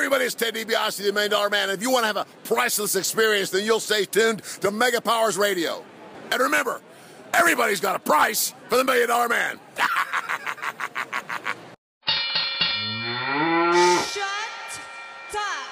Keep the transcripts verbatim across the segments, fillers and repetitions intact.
everybody, it's Ted DiBiase, the Million Dollar Man. If you want to have a priceless experience, then you'll stay tuned to Mega Powers Radio. And remember, everybody's got a price for the Million Dollar Man. Shut up.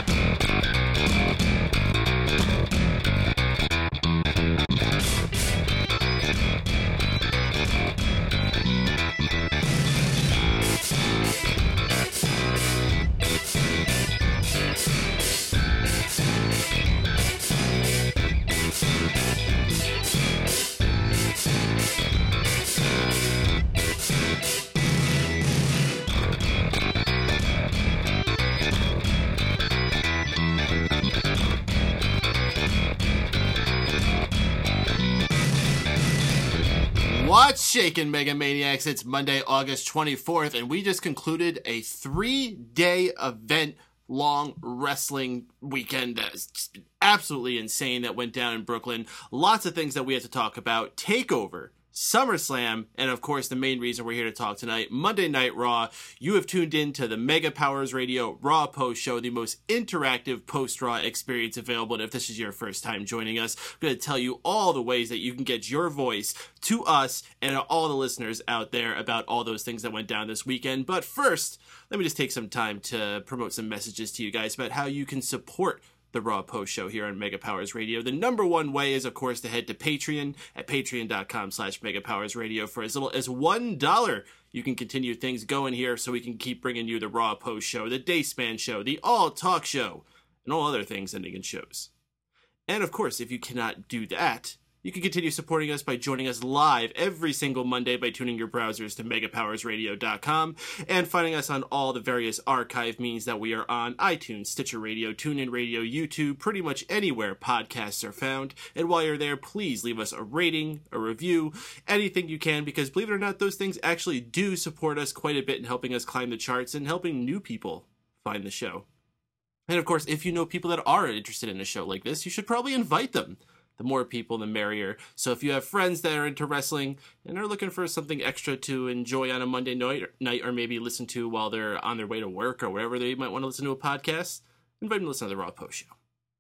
What's shaking, Mega Maniacs? It's Monday, August twenty-fourth, and we just concluded a three-day event-long wrestling weekend that is just absolutely insane that went down in Brooklyn. Lots of things that we had to talk about. TakeOver, SummerSlam, and of course the main reason we're here to talk tonight, Monday Night Raw. You have tuned in to the Mega Powers Radio Raw Post Show, the most interactive post-Raw experience available. And if this is your first time joining us, I'm going to tell you all the ways that you can get your voice to us and all the listeners out there about all those things that went down this weekend. But first, let me just take some time to promote some messages to you guys about how you can support the Raw Post Show here on Mega Powers Radio. The number one way is, of course, to head to Patreon at patreon.com slash Mega Powers Radio. For as little as one dollar, you can continue things going here so we can keep bringing you the Raw Post Show, the Day Span Show, the All Talk Show, and all other things ending in shows. And, of course, if you cannot do that, you can continue supporting us by joining us live every single Monday by tuning your browsers to mega powers radio dot com and finding us on all the various archive means that we are on: iTunes, Stitcher Radio, TuneIn Radio, YouTube, pretty much anywhere podcasts are found. And while you're there, please leave us a rating, a review, anything you can, because believe it or not, those things actually do support us quite a bit in helping us climb the charts and helping new people find the show. And of course, if you know people that are interested in a show like this, you should probably invite them. The more people, the merrier. So if you have friends that are into wrestling and are looking for something extra to enjoy on a Monday night, night or maybe listen to while they're on their way to work or wherever they might want to listen to a podcast, invite them to listen to the Raw Post Show.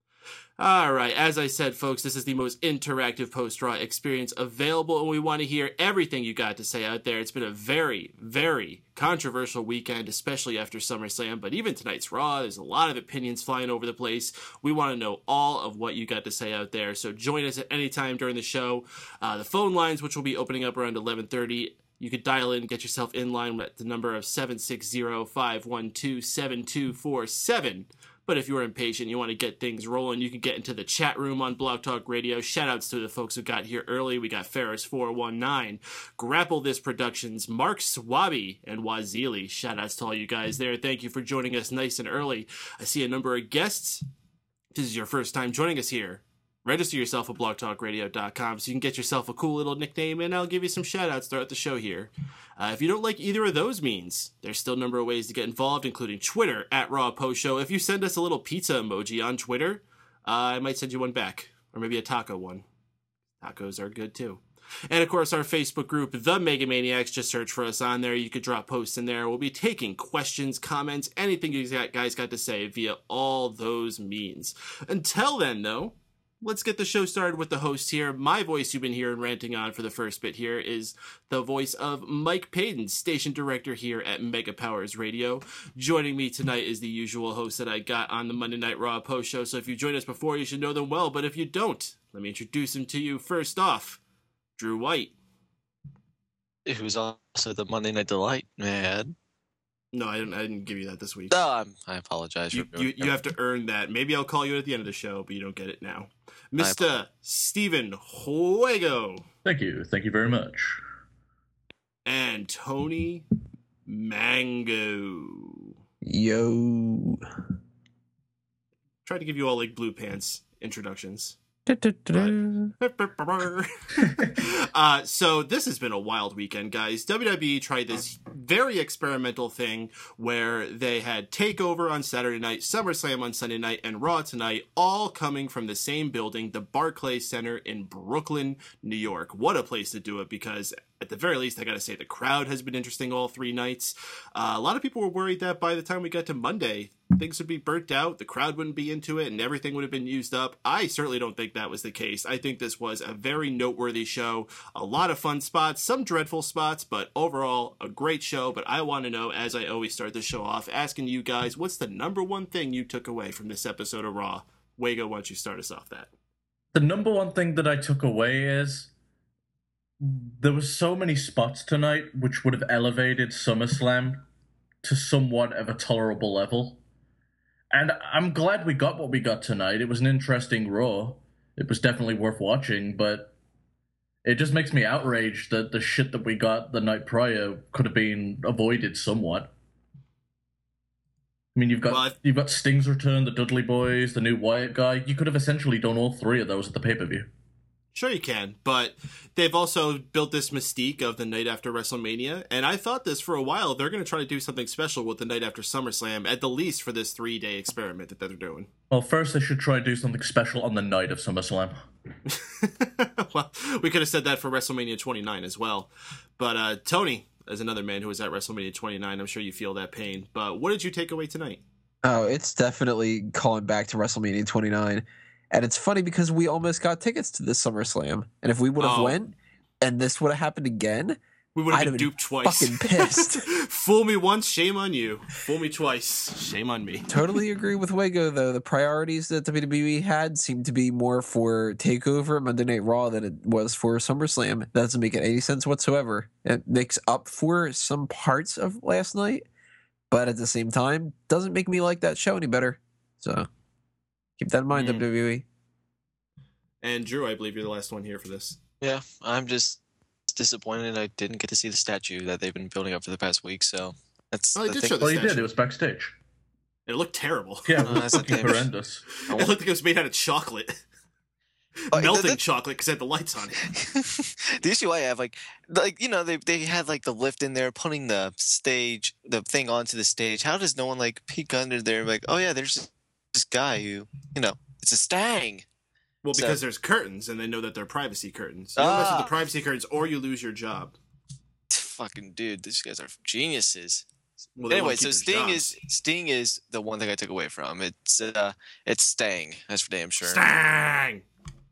All right, as I said, folks, this is the most interactive post-Raw experience available, and we want to hear everything you got to say out there. It's been a very, very controversial weekend, especially after SummerSlam, but even tonight's Raw, there's a lot of opinions flying over the place. We want to know all of what you got to say out there, so join us at any time during the show. Uh, the phone lines, which will be opening up around eleven thirty, you could dial in and get yourself in line at the number of seven six zero, five one two, seven two four seven. But if you're impatient, you want to get things rolling, you can get into the chat room on Blog Talk Radio. Shoutouts to the folks who got here early. We got Ferris four one nine, Grapple This Productions, Mark Swaby, and Wazili. Shoutouts to all you guys there. Thank you for joining us nice and early. I see a number of guests. If this is your first time joining us here, register yourself at blog talk radio dot com so you can get yourself a cool little nickname, and I'll give you some shout-outs throughout the show here. Uh, if you don't like either of those means, there's still a number of ways to get involved, including Twitter, at Raw Post Show. If you send us a little pizza emoji on Twitter, uh, I might send you one back, or maybe a taco one. Tacos are good, too. And, of course, our Facebook group, The Mega Maniacs, just search for us on there. You could drop posts in there. We'll be taking questions, comments, anything you guys got to say via all those means. Until then, though, let's get the show started with the host here. My voice you've been hearing ranting on for the first bit here is the voice of Mike Payton, station director here at Mega Powers Radio. Joining me tonight is the usual host that I got on the Monday Night Raw Post Show, so if you joined us before, you should know them well, but if you don't, let me introduce him to you. First off, Drew White. Who's also the Monday Night Delight, man. No, I didn't, I didn't give you that this week. No, I'm, I apologize. You, you, you have to earn that. Maybe I'll call you at the end of the show, but you don't get it now. Mister Steven Huego. Thank you. Thank you very much. And Tony Mango. Yo. Tried to give you all like blue pants introductions. uh, so this has been a wild weekend, guys. W W E tried this very experimental thing where they had TakeOver on Saturday night, SummerSlam on Sunday night, and Raw tonight, all coming from the same building, the Barclays Center in Brooklyn, New York. What a place to do it, because at the very least, I gotta say, the crowd has been interesting all three nights. Uh, a lot of people were worried that by the time we got to Monday, things would be burnt out, the crowd wouldn't be into it, and everything would have been used up. I certainly don't think that was the case. I think this was a very noteworthy show. A lot of fun spots, some dreadful spots, but overall, a great show. But I want to know, as I always start the show off, asking you guys, what's the number one thing you took away from this episode of Raw? Wago, why don't you start us off that? The number one thing that I took away is there was so many spots tonight which would have elevated SummerSlam to somewhat of a tolerable level. And I'm glad we got what we got tonight. It was an interesting Raw. It was definitely worth watching, but it just makes me outraged that the shit that we got the night prior could have been avoided somewhat. I mean, you've got well, you've got Sting's return, the Dudley Boys, the new Wyatt guy. You could have essentially done all three of those at the pay-per-view. Sure you can, but they've also built this mystique of the night after WrestleMania, and I thought this for a while. They're going to try to do something special with the night after SummerSlam, at the least for this three-day experiment that they're doing. Well, first they should try to do something special on the night of SummerSlam. Well, we could have said that for WrestleMania twenty-nine as well. But uh, Tony, as another man who was at WrestleMania twenty-nine, I'm sure you feel that pain. But what did you take away tonight? Oh, it's definitely calling back to WrestleMania twenty-nine. And it's funny because we almost got tickets to this SummerSlam. And if we would have oh. went and this would have happened again, we would have I'd been have duped been twice. Fucking pissed. Fool me once, shame on you. Fool me twice, shame on me. Totally agree with Wago, though. The priorities that W W E had seemed to be more for TakeOver, Monday Night Raw, than it was for SummerSlam. That doesn't make any sense whatsoever. It makes up for some parts of last night, but at the same time, doesn't make me like that show any better. So keep that in mind, mm. W W E. And Drew, I believe you're the last one here for this. Yeah, I'm just disappointed I didn't get to see the statue that they've been building up for the past week, so that's oh, the did thing. show the Well, you statue. did. It was backstage. It looked terrible. Yeah, it Oh, was that's a fucking damn- horrendous. It looked like it was made out of chocolate. Oh, Melting the- chocolate because it had the lights on it. The issue I have, like, like you know, they they had like the lift in there, putting the stage, the thing onto the stage. How does no one like peek under there, like, oh yeah, there's this guy who, you know, it's a Stang. Well, So- because there's curtains, and they know that they're privacy curtains. You don't mess with Ah. the privacy curtains, or you lose your job. Fucking dude, these guys are geniuses. Well, they Anyway, won't so keep their Sting jobs. is Sting is the one thing I took away from. It's uh, it's Stang. That's for damn sure. Stang!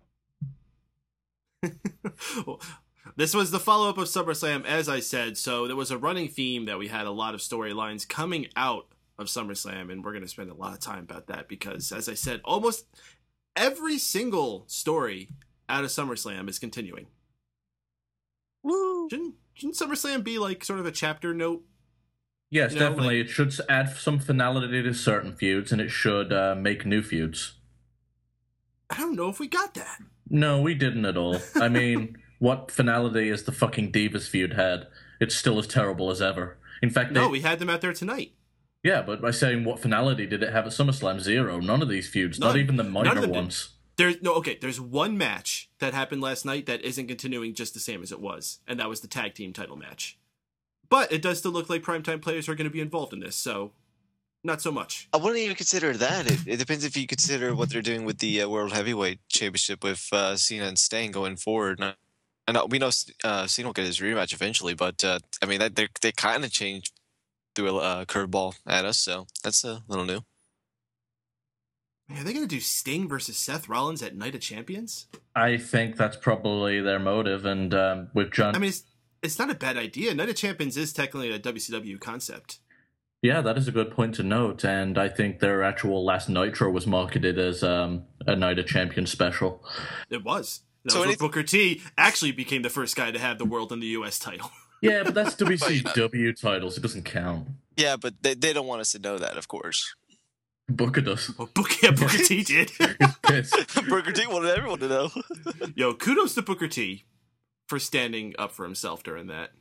Well, this was the follow-up of SummerSlam, as I said, so there was a running theme that we had a lot of storylines coming out of SummerSlam, and we're going to spend a lot of time about that because, as I said, almost every single story out of SummerSlam is continuing. Woo! Shouldn't, shouldn't SummerSlam be like sort of a chapter note? Yes, You know, definitely. like- it should add some finality to certain feuds, and it should uh, make new feuds. I don't know if we got that. No, we didn't at all. I mean, what finality is the fucking Divas feud had? It's still as terrible as ever. In fact, No, they, we had them out there tonight. yeah, but by saying what finality did it have at SummerSlam? Zero. None of these feuds, not None. even the None minor of them did. ones. There's no okay. There's one match that happened last night that isn't continuing just the same as it was, and that was the tag team title match. But it does still look like primetime players are going to be involved in this, so not so much. I wouldn't even consider that. It, it depends if you consider what they're doing with the uh, World Heavyweight Championship with uh, Cena and Sting going forward. And I, I know we know uh, Cena will get his rematch eventually, but uh, I mean that they they kind of changed threw a uh, curveball at us, so that's a little new. Man, are they going to do Sting versus Seth Rollins at Night of Champions? I think that's probably their motive, and um, with John... I mean, it's, it's not a bad idea. Night of Champions is technically a W C W concept. Yeah, that is a good point to note, and I think their actual last Nitro was marketed as um, a Night of Champions special. It was. That So was where anyth- Booker T actually became the first guy to have the world and the U S title. Yeah, but that's W C W titles. It doesn't count. Yeah, but they they don't want us to know that, of course. Booker does. Well, Booker, yeah, Booker T did. He's pissed. Burger T wanted everyone to know. Yo, kudos to Booker T for standing up for himself during that.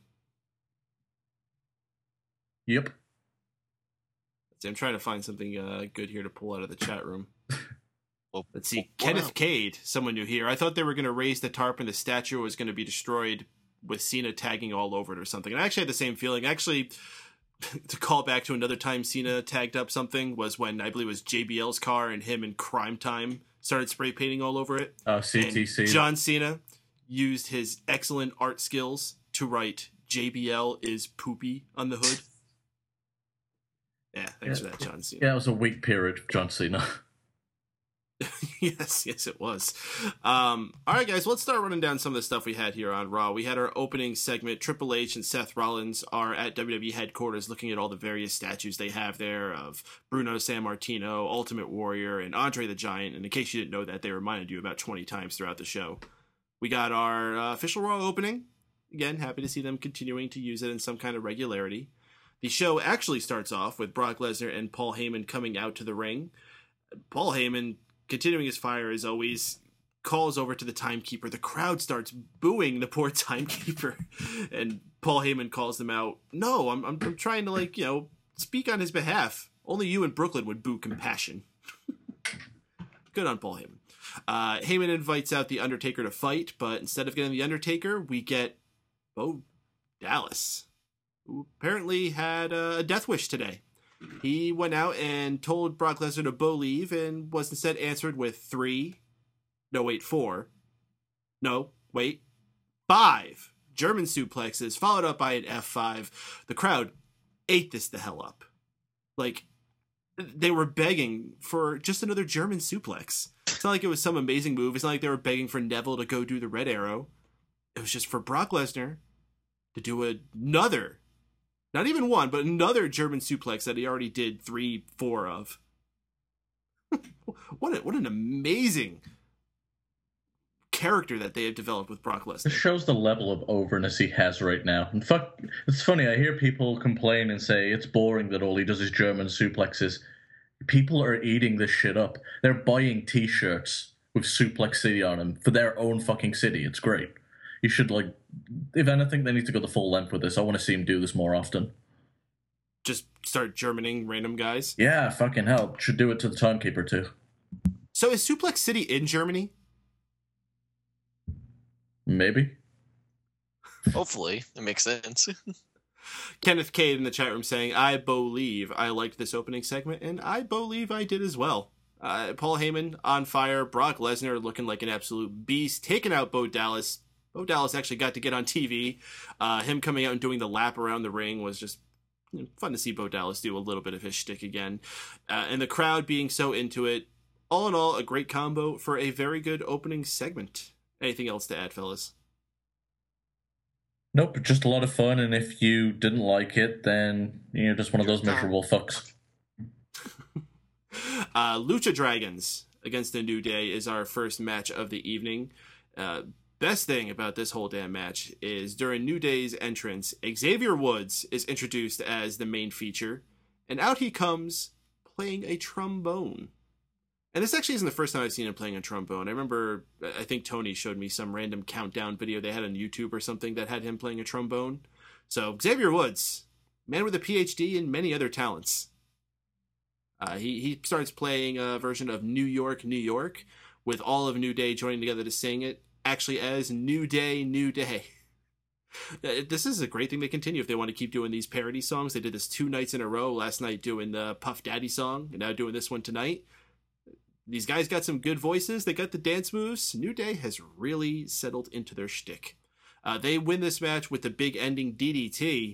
Yep. See, I'm trying to find something uh, good here to pull out of the chat room. Well, Let's see. well, Kenneth wow. Cade, someone new here. I thought they were going to raise the tarp and the statue was going to be destroyed with Cena tagging all over it or something. And I actually had the same feeling. Actually, to call back to another time Cena tagged up something was when I believe it was J B L's car and him in Crime Time started spray painting all over it. Oh, C T C. And John Cena used his excellent art skills to write J B L is poopy on the hood. Yeah, thanks Yeah. for that, John Cena. Yeah, it was a weak period for John Cena. yes, yes, it was. Um, all right, guys, let's start running down some of the stuff we had here on Raw. We had our opening segment. Triple H and Seth Rollins are at W W E headquarters looking at all the various statues they have there of Bruno Sammartino, Ultimate Warrior, and Andre the Giant. And in case you didn't know that, they reminded you about twenty times throughout the show. We got our uh, official Raw opening. Again, happy to see them continuing to use it in some kind of regularity. The show actually starts off with Brock Lesnar and Paul Heyman coming out to the ring. Paul Heyman, continuing his fire as always, calls over to the timekeeper. The crowd starts booing the poor timekeeper, and Paul Heyman calls them out. No, I'm, I'm I'm trying to, like, you know, speak on his behalf. Only you in Brooklyn would boo compassion. Good on Paul Heyman. Uh, Heyman invites out the Undertaker to fight, but instead of getting the Undertaker, we get Bo Dallas, who apparently had a death wish today. He went out and told Brock Lesnar to Bo leave and was instead answered with three, no, wait, four, no, wait, five German suplexes, followed up by an F five. The crowd ate this the hell up. Like, they were begging for just another German suplex. It's not like it was some amazing move. It's not like they were begging for Neville to go do the Red Arrow. It was just for Brock Lesnar to do another, not even one, but another German suplex that he already did three, four of. what a, what an amazing character that they have developed with Brock Lesnar. It shows the level of overness he has right now. And fuck, it's funny, I hear people complain and say it's boring that all he does is German suplexes. People are eating this shit up. They're buying t-shirts with Suplex City on them for their own fucking city. It's great. You should, like, if anything, they need to go the full length with this. I want to see him do this more often. Just start Germaning random guys? Yeah, fucking hell. Should do it to the timekeeper, too. So is Suplex City in Germany? Maybe. Hopefully, it makes sense. Kenneth Cade in the chat room saying, I believe I liked this opening segment, and I believe I did as well. Uh, Paul Heyman on fire, Brock Lesnar looking like an absolute beast, taking out Bo Dallas. Bo Dallas actually got to get on T V. Uh, him coming out and doing the lap around the ring was just, you know, fun to see Bo Dallas do a little bit of his shtick again. Uh, and the crowd being so into it. All in all, a great combo for a very good opening segment. Anything else to add, fellas? Nope, just a lot of fun, and if you didn't like it, then you're just one of those miserable fucks. uh, Lucha Dragons against the New Day is our first match of the evening. Uh, best thing about this whole damn match is during New Day's entrance, Xavier Woods is introduced as the main feature, and out he comes playing a trombone. And this actually isn't the first time I've seen him playing a trombone. I remember, I think Tony showed me some random countdown video they had on YouTube or something that had him playing a trombone. So Xavier Woods, man with a P H D and many other talents. Uh, he, he starts playing a version of New York, New York, with all of New Day joining together to sing it, actually as New Day, New Day. This is a great thing they continue if they want to keep doing these parody songs. They did this two nights in a row, last night doing the Puff Daddy song, and now doing this one tonight. These guys got some good voices. They got the dance moves. New Day has really settled into their shtick. Uh, they win this match with the big ending D D T.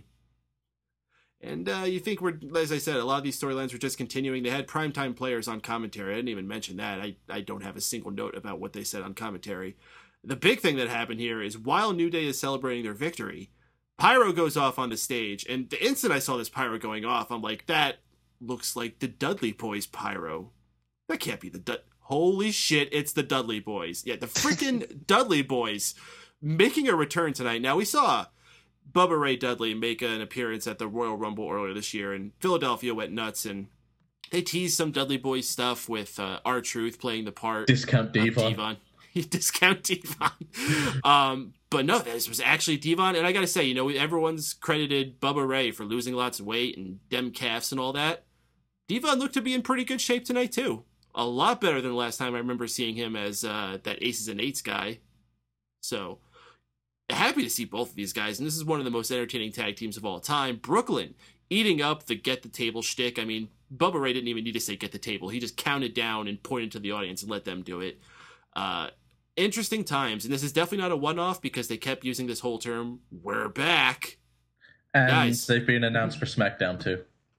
And uh, you think we're, as I said, a lot of these storylines were just continuing. They had primetime players on commentary. I didn't even mention that. I, I don't have a single note about what they said on commentary. The big thing that happened here is while New Day is celebrating their victory, pyro goes off on the stage. And the instant I saw this pyro going off, I'm like, that looks like the Dudley Boys pyro. That can't be the Dud... Holy shit, it's the Dudley Boys. Yeah, the freaking Dudley Boys making a return tonight. Now, we saw Bubba Ray Dudley make an appearance at the Royal Rumble earlier this year, and Philadelphia went nuts, and they teased some Dudley Boys stuff with uh, R-Truth playing the part. Discount Devon. Devon. Discount Devon. um, but no, this was actually Devon, and I gotta say, you know, everyone's credited Bubba Ray for losing lots of weight and dem calves and all that. Devon looked to be in pretty good shape tonight, too. A lot better than the last time I remember seeing him as uh, that Aces and Eights guy. So, happy to see both of these guys. And this is one of the most entertaining tag teams of all time. Brooklyn eating up the get the table shtick. I mean, Bubba Ray didn't even need to say get the table. He just counted down and pointed to the audience and let them do it. Uh, interesting times. And this is definitely not a one-off because they kept using this whole term, we're back. And Guys. they've been announced for SmackDown too.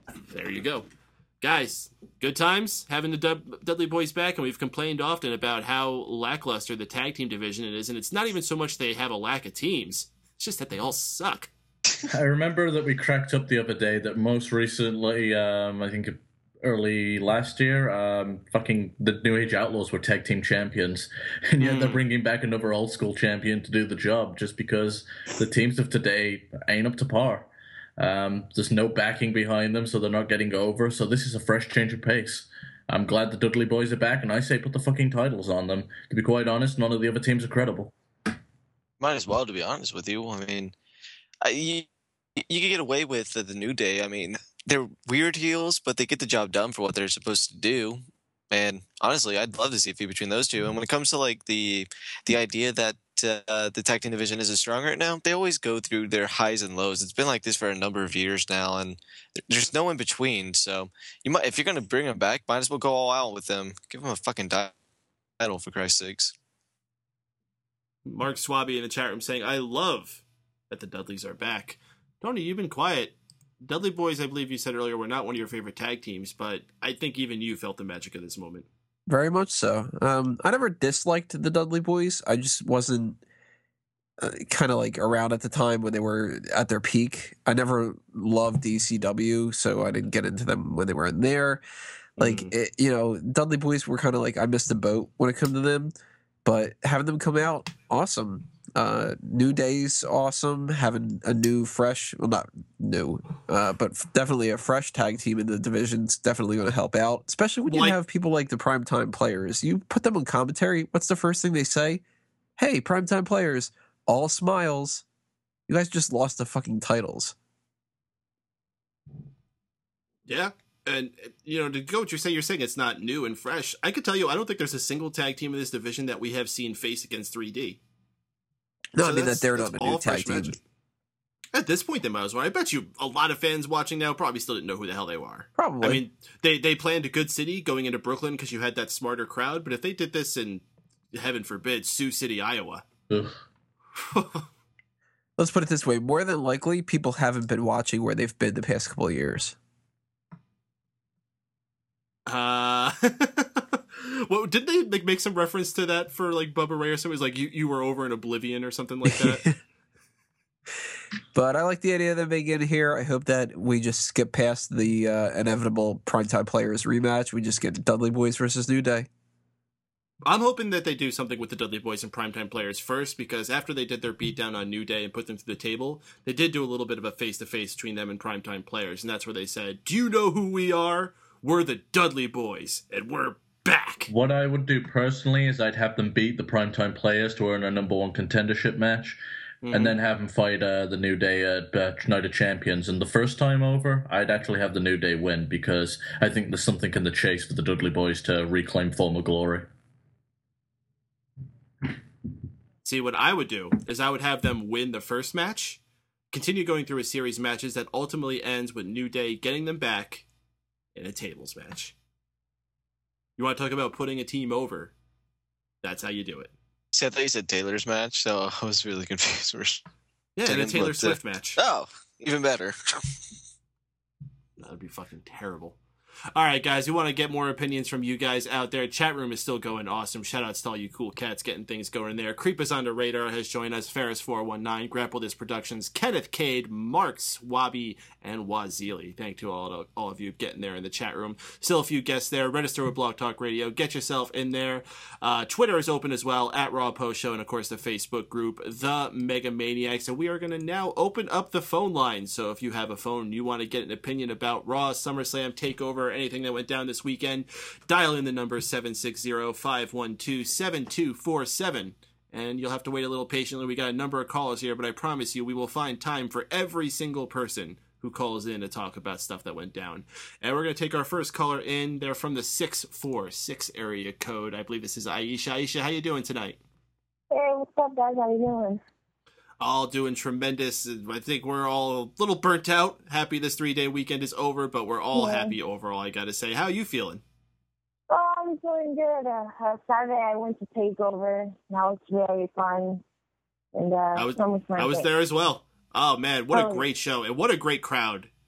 There you go. Guys, good times having the Dub- Dudley Boys back, and we've complained often about how lackluster the tag team division it is, and it's not even so much they have a lack of teams, it's just that they all suck. I remember that we cracked up the other day that most recently, um, I think early last year, um, fucking the New Age Outlaws were tag team champions, and yet mm. they're bringing back another old school champion to do the job just because the teams of today ain't up to par. Um, there's no backing behind them, so they're not getting over. So this is a fresh change of pace. I'm glad the Dudley Boys are back, and I say put the fucking titles on them. To be quite honest, none of the other teams are credible. Might as well, to be honest with you. I mean, I, you, you can get away with the, the New Day. I mean, they're weird heels, but they get the job done for what they're supposed to do. And honestly, I'd love to see a feud between those two. And when it comes to like the the idea that uh, the tag team division isn't strong right now, they always go through their highs and lows. It's been like this for a number of years now, and there's no in between. So you might, if you're going to bring them back, might as well go all out with them. Give them a fucking title, for Christ's sakes. Mark Swaby in the chat room saying, "I love that the Dudleys are back." Tony, you've been quiet. Dudley Boys, I believe you said earlier, were not one of your favorite tag teams, but I think even you felt the magic of this moment. Very much so. Um, I never disliked the Dudley Boys. I just wasn't uh, kind of like around at the time when they were at their peak. I never loved D C W, so I didn't get into them when they were in there. Like, mm. it, you know, Dudley Boys were kind of like, I missed the boat when it came to them, but having them come out, awesome. Uh, New Day's awesome. Having a new, fresh, well, not new, uh, but definitely a fresh tag team in the division's definitely going to help out, especially when you like, have people like the Primetime Players. You put them on commentary, what's the first thing they say? Hey, Primetime Players, all smiles. You guys just lost the fucking titles. Yeah. And, you know, to go what you're saying, you're saying it's not new and fresh. I could tell you, I don't think there's a single tag team in this division that we have seen face against three D. No, so I mean that they're not a new tag team. Magic. At this point, they might as well. I bet you a lot of fans watching now probably still didn't know who the hell they were. Probably. I mean, they, they planned a good city going into Brooklyn because you had that smarter crowd, but if they did this in, heaven forbid, Sioux City, Iowa. Let's put it this way. More than likely, people haven't been watching where they've been the past couple of years. Uh... Well, did they like make some reference to that for like Bubba Ray or something? It was like you, you were over in Oblivion or something like that. But I like the idea of them being in here. I hope that we just skip past the uh, inevitable Primetime Players rematch. We just get Dudley Boys versus New Day. I'm hoping that they do something with the Dudley Boys and Primetime Players first, because after they did their beatdown on New Day and put them through the table, they did do a little bit of a face-to-face between them and Primetime Players, and that's where they said, "Do you know who we are? We're the Dudley Boys, and we're back." What I would do personally is I'd have them beat the Primetime Players to earn a number one contendership match, mm-hmm. and then have them fight uh, the New Day at uh, Night of Champions. And the first time over, I'd actually have the New Day win, because I think there's something in the chase for the Dudley Boys to reclaim former glory. See, what I would do is I would have them win the first match, continue going through a series of matches that ultimately ends with New Day getting them back in a tables match. You want to talk about putting a team over? That's how you do it. See, I thought you said Taylor's match, so I was really confused. Yeah, in a Taylor Swift match. Oh, even better. That would be fucking terrible. All right, guys, we want to get more opinions from you guys out there. Chat room is still going awesome. Shout outs to all you cool cats getting things going there. Creep is on the radar has joined us. Ferris four one nine, Grapple This Productions, Kenneth Cade, Marks, Wabi, and Wazili. Thank you to all, to all of you getting there in the chat room. Still a few guests there. Register with Blog Talk Radio. Get yourself in there. Uh, Twitter is open as well, at Raw Post Show, and of course the Facebook group, The Mega Maniacs. And we are going to now open up the phone line. So if you have a phone, you want to get an opinion about Raw, SummerSlam, TakeOver, anything that went down this weekend, dial in the number seven six zero, five one two, seven two four seven, and you'll have to wait a little patiently. We got a number of callers here, but I promise you we will find time for every single person who calls in to talk about stuff that went down. And we're going to take our first caller in. They're from the six four six area code. I believe this is Aisha. Aisha, how you doing tonight? Hey, what's up, guys? How you doing? All doing tremendous. I think we're all a little burnt out. Happy this three-day weekend is over, but we're all yeah. happy overall, I gotta say. How are you feeling? Oh, I'm feeling good. Uh, uh, Saturday I went to TakeOver. Now it's very fun. And uh, I was, so much I was there as well. Oh, man, what oh. a great show. And what a great crowd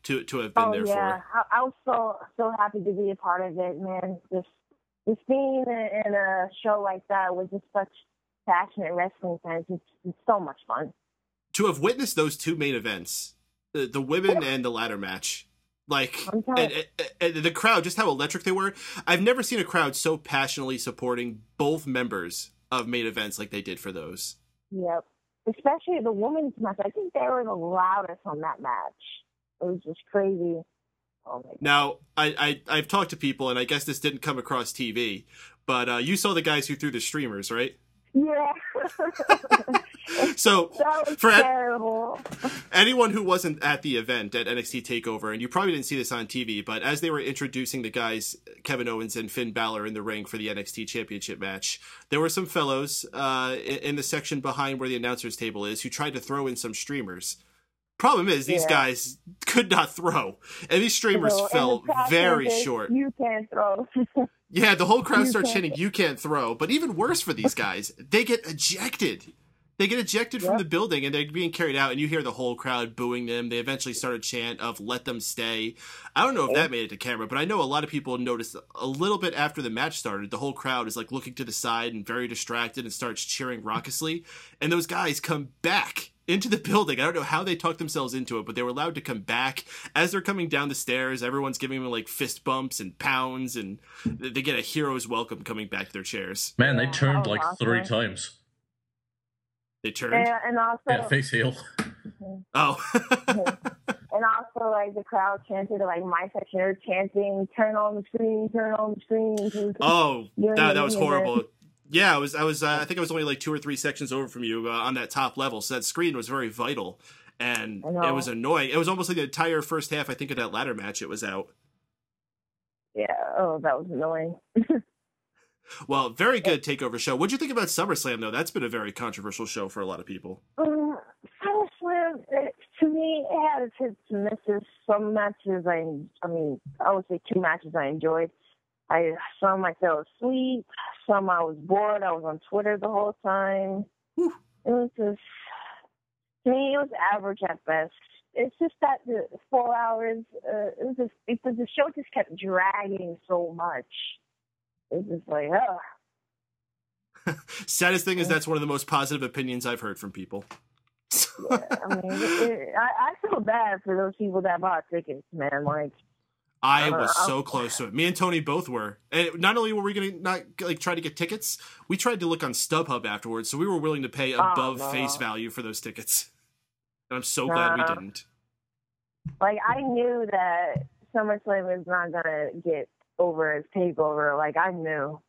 to to have been Oh there yeah, for. I, I was so so happy to be a part of it, man. Just just being in, in a show like that with just such passionate wrestling fans, it's, it's so much fun. To have witnessed those two main events, the, the women and the ladder match, like I'm and, telling- and, and the crowd, just how electric they were. I've never seen a crowd so passionately supporting both members of main events like they did for those. Yep. Especially the women's match. I think they were the loudest on that match. It was just crazy. Oh my God. Now, I, I I've talked to people, and I guess this didn't come across T V, but uh, you saw the guys who threw the streamers, right? Yeah. So That was for terrible. anyone who wasn't at the event at N X T TakeOver, and you probably didn't see this on T V, but as they were introducing the guys, Kevin Owens and Finn Balor, in the ring for the N X T Championship match, there were some fellows uh, in, in the section behind where the announcer's table is who tried to throw in some streamers. Problem is, these Yeah. guys could not throw, and these streamers So, and fell the crowd very chanted, short. You can't throw. Yeah, the whole crowd You starts can't- chanting, "You can't throw." But even worse for these guys, they get ejected. They get ejected from Yep. the building, and they're being carried out, and you hear the whole crowd booing them. They eventually start a chant of "Let them stay." I don't know if that made it to camera, but I know a lot of people noticed a little bit after the match started, the whole crowd is like looking to the side and very distracted and starts cheering raucously. And those guys come back into the building. I don't know how they talked themselves into it, but they were allowed to come back. As they're coming down the stairs, everyone's giving them like fist bumps and pounds, and they get a hero's welcome coming back to their chairs. Man, they Yeah, turned that was like three awesome. times. They turned. and, and also, Yeah, face heel. Oh. and also, like the crowd chanted, like my section, they're chanting, "Turn on the screen, turn on the screen." Oh, During that, the that was main event. horrible. Yeah, I was. I was. Uh, I think I was only like two or three sections over from you uh, on that top level. So that screen was very vital, and I know. it was annoying. It was almost like the entire first half. I think of that ladder match. It was out. Yeah. Oh, that was annoying. Well, very good takeover show. What'd you think about SummerSlam though? That's been a very controversial show for a lot of people. Um, SummerSlam, it, to me, it had its hits and misses. Some matches, I, I mean, I would say two matches I enjoyed. I some I fell asleep. Some I was bored. I was on Twitter the whole time. Whew. It was just, to me, it was average at best. It's just that the four hours, uh, it was just, because the show just kept dragging so much. It's just like, oh. Saddest thing is that's one of the most positive opinions I've heard from people. Yeah, I mean, it, it, I, I feel bad for those people that bought tickets, man. Like, I Uh, was I'll- so close to it. Me and Tony both were. And not only were we going to not like try to get tickets, we tried to look on StubHub afterwards, so we were willing to pay above no. face value for those tickets. And I'm so glad we No. didn't. like I knew that SummerSlam was not gonna get over as Takeover. Like I knew.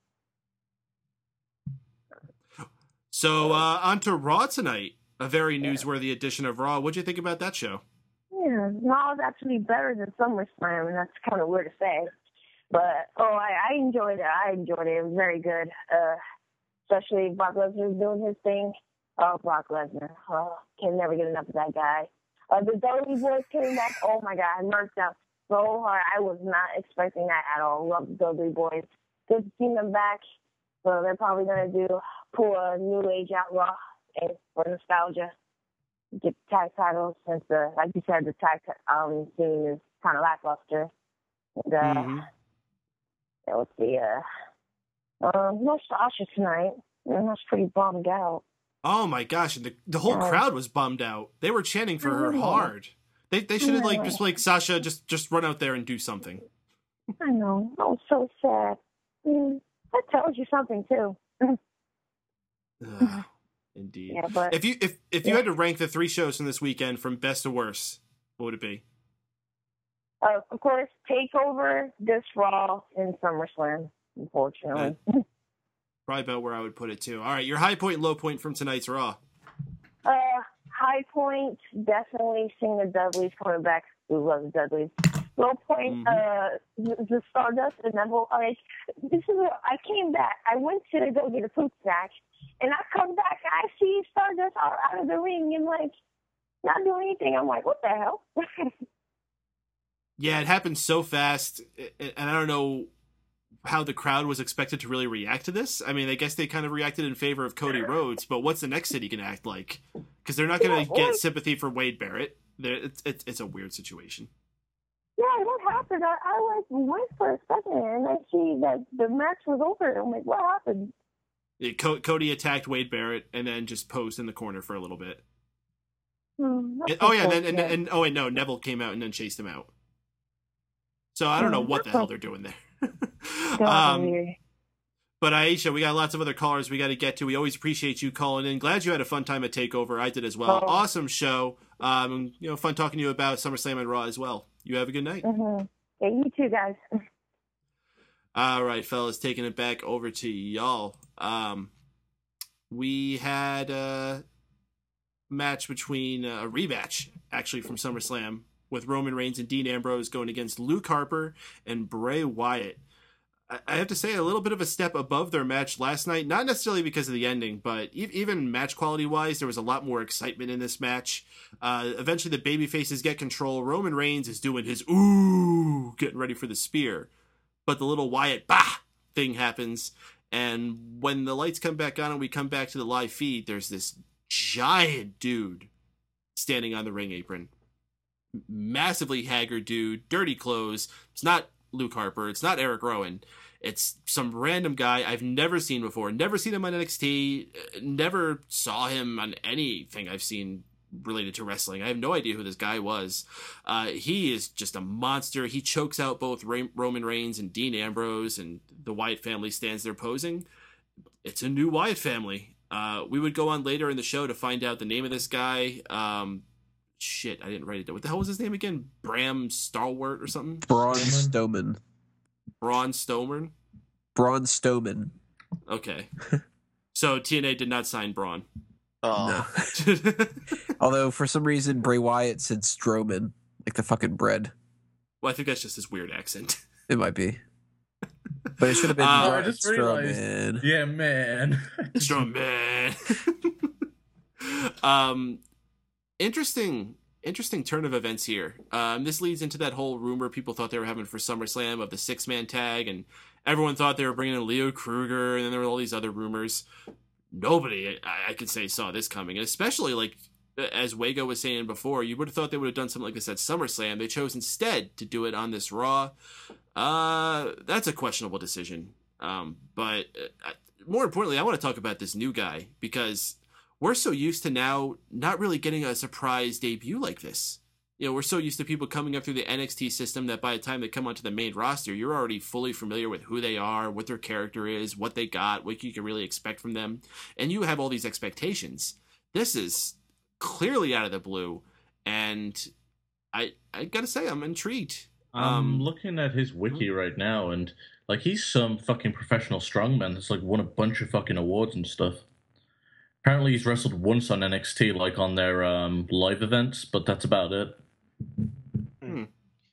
So uh, on to Raw tonight. A very newsworthy edition of Raw. What'd you think about that show? Yeah, Raw was actually better than SummerSlam, and that's kind of weird to say. But oh, I, I enjoyed it. I enjoyed it. It was very good. Uh, especially Brock Lesnar doing his thing. Oh, Brock Lesnar. Oh, can never get enough of that guy. Uh, the Dudley Boys came back. Oh my God, I marked out so hard. I was not expecting that at all. Love the Dudley Boys. Good to see them back. So they're probably gonna do pull a new age outlaw and for nostalgia. Get the tag titles since the like you said the tag um scene is kind of lackluster. And, uh, Mhm. yeah, let's see. Uh, um, no Sasha tonight. And I was pretty bummed out. Oh my gosh, and the, the whole Oh. crowd was bummed out. They were chanting for her know. hard. They they should have like know. just like Sasha just just run out there and do something. I know. I was so sad. Mm, that tells you something too. Ugh, indeed. Yeah, but If you if if you Yeah. had to rank the three shows from this weekend from best to worst, what would it be? uh, of course, Takeover, this Raw, and SummerSlam. Unfortunately. Probably about where I would put it too. All right, your high point, low point from tonight's Raw. Uh, high point, definitely seeing the Dudleys coming back. We love the Dudleys. Low point, Mhm. uh, the, the Stardust and Neville. Like, this is a, I came back. I went to go get a food snack, and I come back, I see Stardust out, out of the ring and, like, not doing anything. I'm like, what the hell? Yeah, it happened so fast, and I don't know how the crowd was expected to really react to this. I mean, I guess they kind of reacted in favor of Cody Rhodes, but what's the next city going to act like? Because they're not going to Yeah, get or- sympathy for Wade Barrett. They're, it's, it's it's a weird situation. forgot. I like went for a second, and I see that the match was over. I'm like, what happened? Yeah, Co- Cody attacked Wade Barrett and then just posed in the corner for a little bit. Hmm, And- oh yeah, and, then, and, and oh wait, no, Neville came out and then chased him out. So I don't know what the hell they're doing there. um, but Aisha, we got lots of other callers we got to get to. We always appreciate you calling in. Glad you had a fun time at Takeover. I did as well. Oh. Awesome show. Um, you know, fun talking to you about SummerSlam and Raw as well. You have a good night. Mm-hmm. Yeah, you too, guys. All right, fellas, taking it back over to y'all. Um, we had a match between uh, a rematch, actually, from SummerSlam with Roman Reigns and Dean Ambrose going against Luke Harper and Bray Wyatt. I, I have to say, a little bit of a step above their match last night, not necessarily because of the ending, but e- even match quality-wise, there was a lot more excitement in this match. Uh, eventually, the babyfaces get control. Roman Reigns is doing his ooh, getting ready for the spear. But the little Wyatt bah thing happens, and when the lights come back on and we come back to the live feed, there's this giant dude standing on the ring apron. Massively haggard dude, dirty clothes. It's not Luke Harper. It's not Eric Rowan. It's some random guy I've never seen before. Never seen him on N X T. Never saw him on anything I've seen related to wrestling. I have no idea who this guy was. Uh, he is just a monster. He chokes out both Ray- Roman Reigns and Dean Ambrose, and the Wyatt family stands there posing. It's a new Wyatt family. Uh, we would go on later in the show to find out the name of this guy. Um, shit, I didn't write it down. What the hell was his name again? Bram Stalwart or something? Braun Strowman. Braun Strowman? Braun Strowman. Okay. So T N A did not sign Braun. Oh, No. Although for some reason Bray Wyatt said Strowman, like the fucking bread. Well, I think that's just his weird accent. It might be. But it should have been Uh, Braun I just realized. Strowman. Yeah, man. Strowman. um, interesting, interesting turn of events here. Um, this leads into that whole rumor people thought they were having for SummerSlam of the six-man tag, and everyone thought they were bringing in Leo Kruger, and then there were all these other rumors. Nobody, I, I could say, saw this coming, and especially like as Wago was saying before, you would have thought they would have done something like this at SummerSlam. They chose instead to do it on this Raw. Uh, that's a questionable decision. Um, but uh, more importantly, I want to talk about this new guy because we're so used to now not really getting a surprise debut like this. You know, we're so used to people coming up through the N X T system that by the time they come onto the main roster, you're already fully familiar with who they are, what their character is, what they got, what you can really expect from them. And you have all these expectations. This is clearly out of the blue. And I I gotta say, I'm intrigued. I'm Um, looking at his wiki right now, and like he's some fucking professional strongman that's like won a bunch of fucking awards and stuff. Apparently, he's wrestled once on N X T, like on their um, live events, but that's about it. Hmm.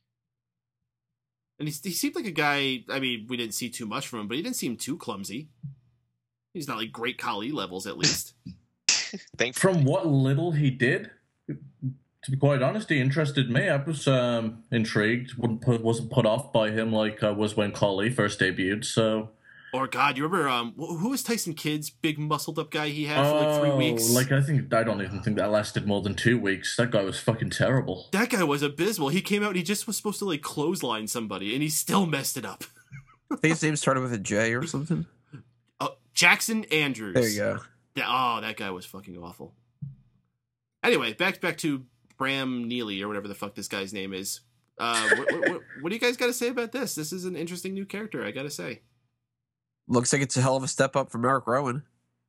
And he, he seemed like a guy, I mean, we didn't see too much from him, but he didn't seem too clumsy. He's not like great Khali levels, at least. thankfully. From what little he did, to be quite honest, he interested me. I was um, intrigued. Wouldn't put, wasn't put off by him like I was when Khali first debuted. So, Or God, you remember um, wh- who was Tyson Kidd's big muscled up guy he had for like three oh, weeks? like I think I don't even think that lasted more than two weeks. That guy was fucking terrible. That guy was abysmal. He came out and he just was supposed to like clothesline somebody, and he still messed it up. I think his name started with a J or something. Oh, Jackson Andrews. There you go. That, oh, that guy was fucking awful. Anyway, back back to Bram Neely or whatever the fuck this guy's name is. Uh, what, what, what, what do you guys got to say about this? This is an interesting new character, I got to say. Looks like it's a hell of a step up from Eric Rowan.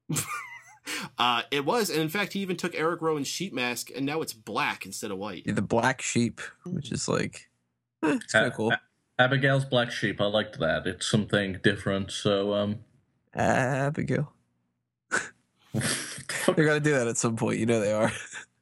uh, it was, and in fact, he even took Eric Rowan's sheet mask, and now it's black instead of white. Yeah, the black sheep, which is like, eh, it's kind of cool. A- Abigail's Black Sheep. I liked that. It's something different. So, um, Abigail. They're gonna do that at some point. You know they are.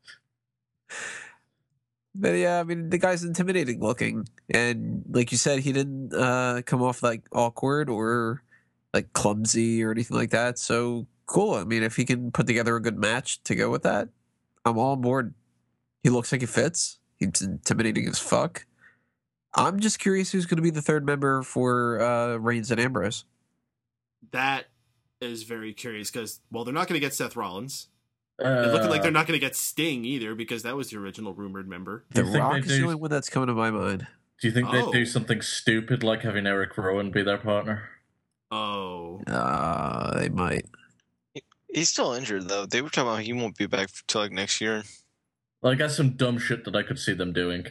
But yeah, I mean, the guy's intimidating looking, and like you said, he didn't uh, come off like awkward or like clumsy or anything like that. So cool. I mean, if he can put together a good match to go with that, I'm all on board. He looks like he fits. He's intimidating as fuck. I'm just curious who's going to be the third member for uh, Reigns and Ambrose. That is very curious because, well, they're not going to get Seth Rollins. uh, It's looking like they're not going to get Sting either because that was the original rumored member. The You think Rock they is do- the only one that's coming to my mind. Do you think Oh. they'd do something stupid like having Eric Rowan be their partner? Oh. Uh, they might. He's still injured though. They were talking about he won't be back till like next year. Like, that's some dumb shit that I could see them doing.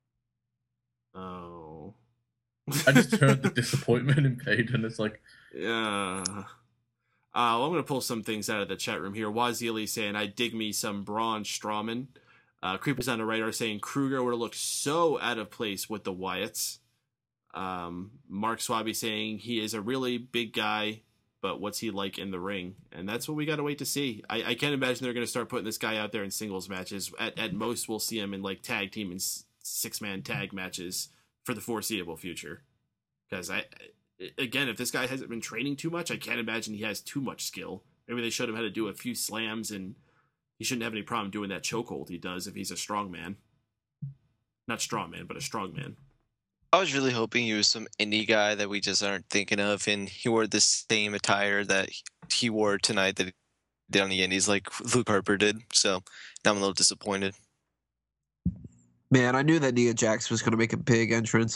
Oh. I just heard the disappointment in Peyton. It's like, Yeah. Uh, well, I'm going to pull some things out of the chat room here. Wazili saying, I dig me some Braun Strowman. Uh, Creepers on the right are saying Kruger would have looked so out of place with the Wyatts. Um, Mark Swaby saying he is a really big guy, but what's he like in the ring? And that's what we got to wait to see. I, I can't imagine they're going to start putting this guy out there in singles matches. At, at most, we'll see him in like tag team and s- six-man tag matches for the foreseeable future. Because I... Again, if this guy hasn't been training too much, I can't imagine he has too much skill. Maybe they showed him how to do a few slams, and he shouldn't have any problem doing that chokehold he does if he's a strong man. Not strong man, but a strong man. I was really hoping he was some indie guy that we just aren't thinking of, and he wore the same attire that he wore tonight that he did on the indies, like Luke Harper did. So now I'm a little disappointed. Man, I knew that Nia Jax was going to make a big entrance.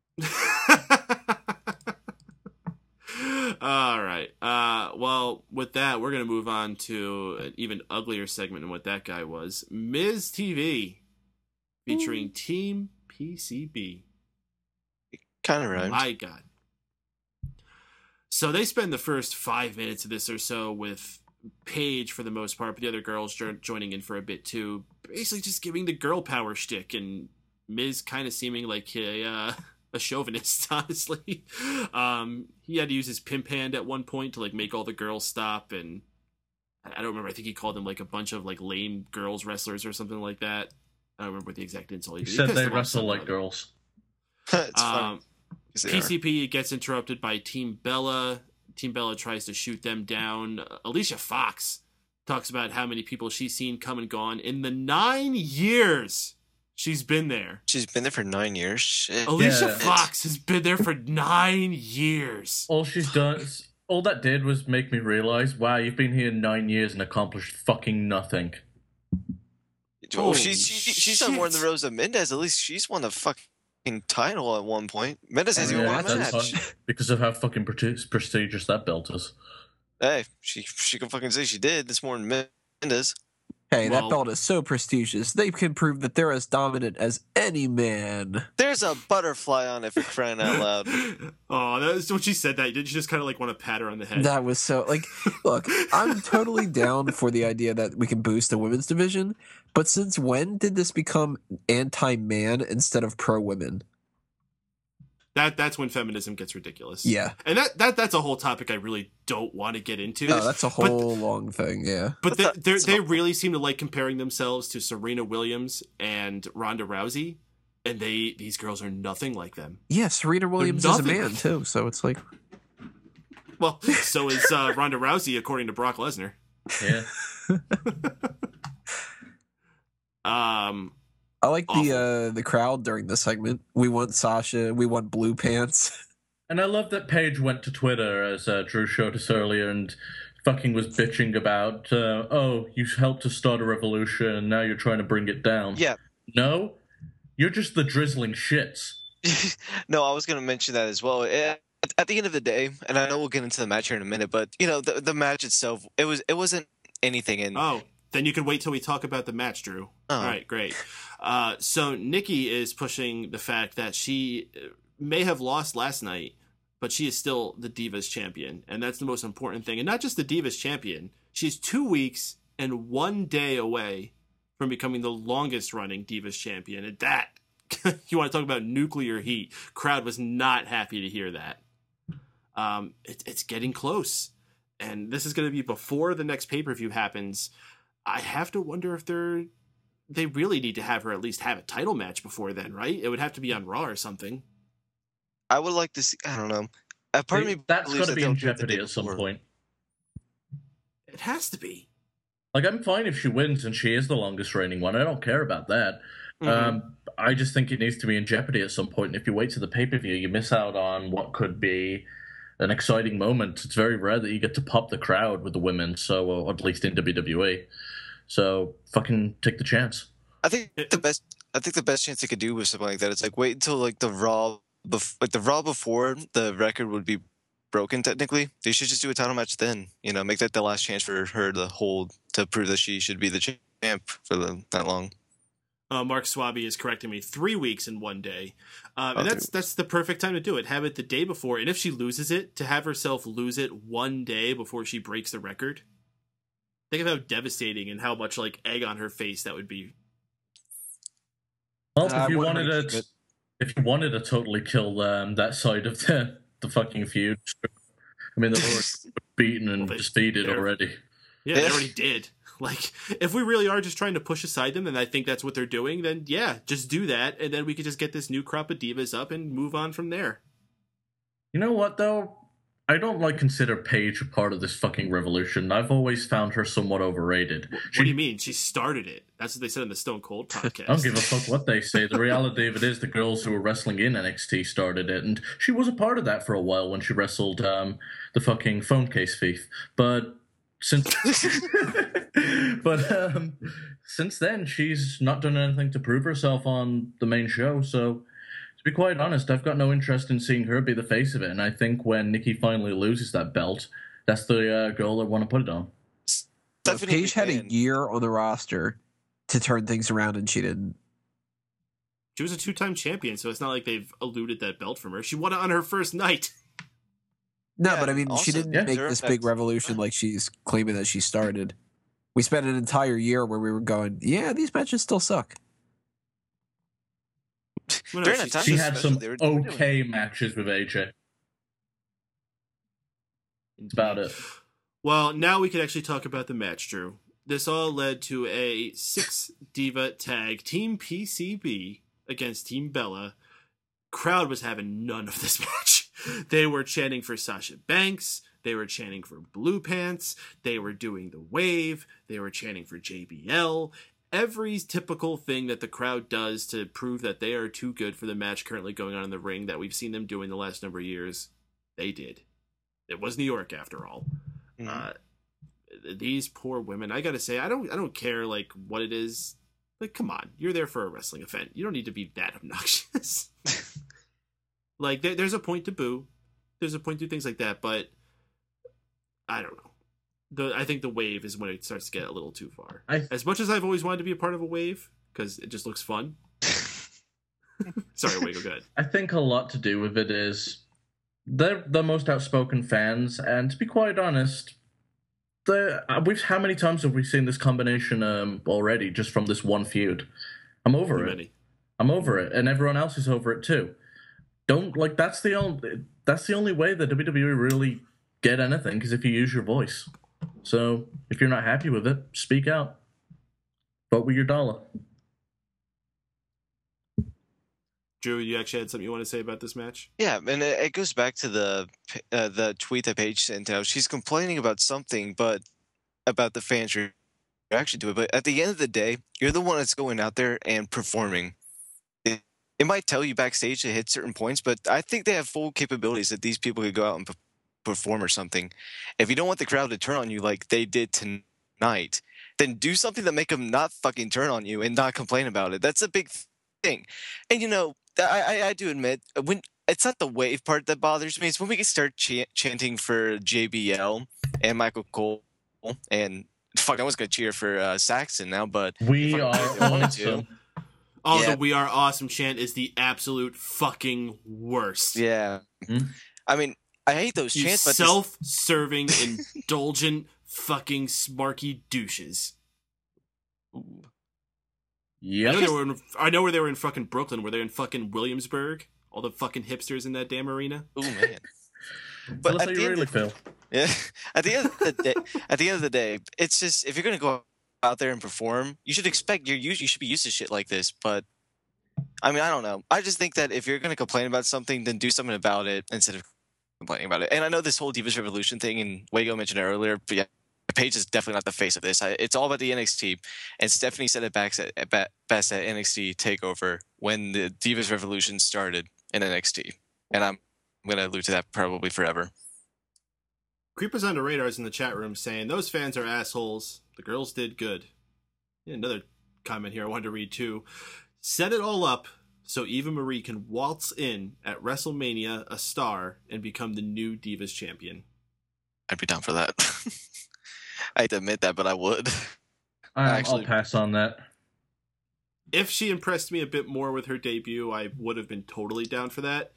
All right. Uh, well, with that, we're going to move on to an even uglier segment than what that guy was. Miz T V featuring Team P C B. Kind of rhymed. My God. So they spend the first five minutes of this or so with Paige for the most part, but the other girls jo- joining in for a bit too. Basically just giving the girl power shtick, and Miz kind of seeming like a... Uh, a chauvinist, honestly. Um, he had to use his pimp hand at one point to like make all the girls stop, and I don't remember. I think he called them like a bunch of like lame girls wrestlers or something like that. I don't remember what the exact insult he he did. He said pissed they them off wrestle something like or girls. It's other. fun. Um, 'Cause they P are. C P gets interrupted by Team Bella. Team Bella tries to shoot them down. Uh, Alicia Fox talks about how many people she's seen come and gone in the nine years she's been there. She's been there for nine years. Shit. Alicia Yeah. Fox has been there for nine years. All she's done, all that did was make me realize, wow, you've been here nine years and accomplished fucking nothing. Well, Holy she's she, she's done more in the shit. rows of Mendez. At least she's won a fucking title at one point. Mendez hasn't Yeah, even won a that's match. fine, because of how fucking pre- prestigious that belt is. Hey, she she can fucking say she did. It's more than Mendez. Hey, Well- that belt is so prestigious. They can prove that they're as dominant as any man. There's a butterfly on it for crying out loud. Oh, that was when she said that. Did you just kind of like want to pat her on the head? That was so like, look, I'm totally down for the idea that we can boost the women's division, but since when did this become anti-man instead of pro-women? that that's when feminism gets ridiculous. Yeah, and that, that that's a whole topic I really don't want to get into. no, that's a But- whole long thing. Yeah, But they, But they're- that's they not- really seem to like comparing themselves to Serena Williams and Ronda Rousey, and they these girls are nothing like them. yeah. Serena Williams is a nothing. man too, so it's like, Well, so is uh, Ronda Rousey, according to Brock Lesnar. Yeah. Um, I like the Awful. uh the crowd during the segment. We want Sasha. We want blue pants. And I love that Paige went to Twitter, as uh, Drew showed us earlier, and fucking was bitching about, uh, oh, you helped to start a revolution, and now you're trying to bring it down. Yeah. No, you're just the drizzling shits. No, I was going to mention that as well. At, at the end of the day, and I know we'll get into the match here in a minute, but you know, the the match itself, it was it wasn't anything. And oh, then you can wait till we talk about the match, Drew. Oh. All right, great. Uh, so Nikki is pushing the fact that she may have lost last night, but she is still the Divas champion, and that's the most important thing. And not just the Divas champion, she's two weeks and one day away from becoming the longest running Divas champion. And that, you want to talk about nuclear heat, crowd was not happy to hear that. Um, it, it's getting close, and this is going to be before the next pay-per-view happens. I have to wonder if they're they really need to have her at least have a title match before then, right? It would have to be on Raw or something. I would like to see. I don't know. A part of me That's believes got to that be they'll in do it the jeopardy day at some before. point. It has to be. Like, I'm fine if she wins and she is the longest reigning one. I don't care about that. Mhm. Um, I just think it needs to be in jeopardy at some point. And if you wait to the pay-per-view, you miss out on what could be an exciting moment. It's very rare that you get to pop the crowd with the women, so or at least in W W E. So fucking take the chance. I think It- the best. I think the best chance they could do with something like that is like wait until like the Raw, bef- like the Raw before the record would be broken. Technically, they should just do a title match then. You know, make that the last chance for her to hold to prove that she should be the champ for the, that long. Uh, Mark Swaby is correcting me. Three weeks in one day, um, Oh, and that's dude. that's the perfect time to do it. Have it the day before, and if she loses it, to have herself lose it one day before she breaks the record. Think of how devastating and how much like egg on her face that would be. Well, Uh, if you what wanted makes to, it- if you wanted to totally kill um, that side of the the fucking feud, I mean, they're already beaten and Well, they- defeated they're- already. Yeah, they already did. Like, if we really are just trying to push aside them, and I think that's what they're doing, then yeah, just do that, and then we could just get this new crop of divas up and move on from there. You know what though? I don't like consider Paige a part of this fucking revolution. I've always found her somewhat overrated. What She- do you mean? She started it. That's what they said in the Stone Cold podcast. I don't give a fuck what they say. The reality of it is the girls who were wrestling in N X T started it, and she was a part of that for a while when she wrestled um, the fucking phone case thief. But since, but um, since then, she's not done anything to prove herself on the main show. So, to be quite honest, I've got no interest in seeing her be the face of it. And I think when Nikki finally loses that belt, that's the uh, girl I want to put it on. Stephanie Paige had a McMahon- year on the roster to turn things around, and she didn't. She was a two-time champion, so it's not like they've eluded that belt from her. She won it on her first night. No, Yeah, but I mean, also, she didn't yeah, make zero this effect. big revolution like she's claiming that she started. We spent an entire year where we were going, yeah, these matches still suck. Well, no, During she- that time, She had especially, some they were- they were doing- okay matches with A J. That's about it. Well, now we can actually talk about the match, Drew. This all led to a six diva tag, Team P C B against Team Bella. Crowd was having none of this match. They were chanting for Sasha Banks. They were chanting for Blue Pants. They were doing the wave. They were chanting for J B L. Every typical thing that the crowd does to prove that they are too good for the match currently going on in the ring that we've seen them doing the last number of years, they did. It was New York after all. Mhm. Uh, these poor women. I gotta say, I don't, I don't care like what it is. Like, come on, you're there for a wrestling event. You don't need to be that obnoxious. Like, there, there's a point to boo. There's a point to things like that, but I don't know. The I think the wave is when it starts to get a little too far. I- As much as I've always wanted to be a part of a wave because it just looks fun. Sorry, Wago, go ahead. I think a lot to do with it is they're the most outspoken fans, and to be quite honest, the we've how many times have we seen this combination um, already just from this one feud? I'm over Too it. many. I'm over it, and everyone else is over it too. Don't like that's the only that's the only way that W W E really get anything, because if you use your voice. So if you're not happy with it, speak out. Vote with your dollar. Drew, you actually had something you want to say about this match? Yeah, and it, it goes back to the uh, the tweet that Paige sent out. She's complaining about something, but about the fans' reaction to it. But at the end of the day, you're the one that's going out there and performing. It, it might tell you backstage to hit certain points, but I think they have full capabilities that these people could go out and p- perform or something. If you don't want the crowd to turn on you like they did tonight, then do something that make them not fucking turn on you and not complain about it. That's a big thing. And you know, I, I, I do admit, when it's not the wave part that bothers me. It's when we can start ch- chanting for J B L and Michael Cole, and fuck, I was gonna cheer for uh, Saxon now, but We If I- are if I wanted to. awesome. Oh, Yeah. the "We Are Awesome" chant is the absolute fucking worst. yeah, Hmm? I mean, I hate those You chants, but this- self-serving, indulgent, fucking smarky douches. I know, they Yep. were in, I know where they were in fucking Brooklyn. Were they in fucking Williamsburg? All the fucking hipsters in that damn arena. ooh man. Tell But us at how the you end really of, feel. yeah, at the end of the day, at the end of the day, it's just if you're gonna go out there and perform, you should expect you're used, you should be used to shit like this. But I mean, I don't know. I just think that if you're gonna complain about something, then do something about it instead of complaining about it. And I know this whole Divas Revolution thing, and Wago mentioned it earlier, but yeah, Paige is definitely not the face of this. I, it's all about the N X T, and Stephanie said it back at, at best at N X T Takeover when the Divas Revolution started in N X T, and I'm gonna allude to that probably forever. Creepers on the Radars in the chat room saying, those fans are assholes. The girls did good. Yeah, another comment here I wanted to read too. Set it all up so Eva Marie can waltz in at WrestleMania a star and become the new Divas champion. I'd be down for that. I hate to admit that, but I would. Um, Actually- I'll pass on that. If she impressed me a bit more with her debut, I would have been totally down for that.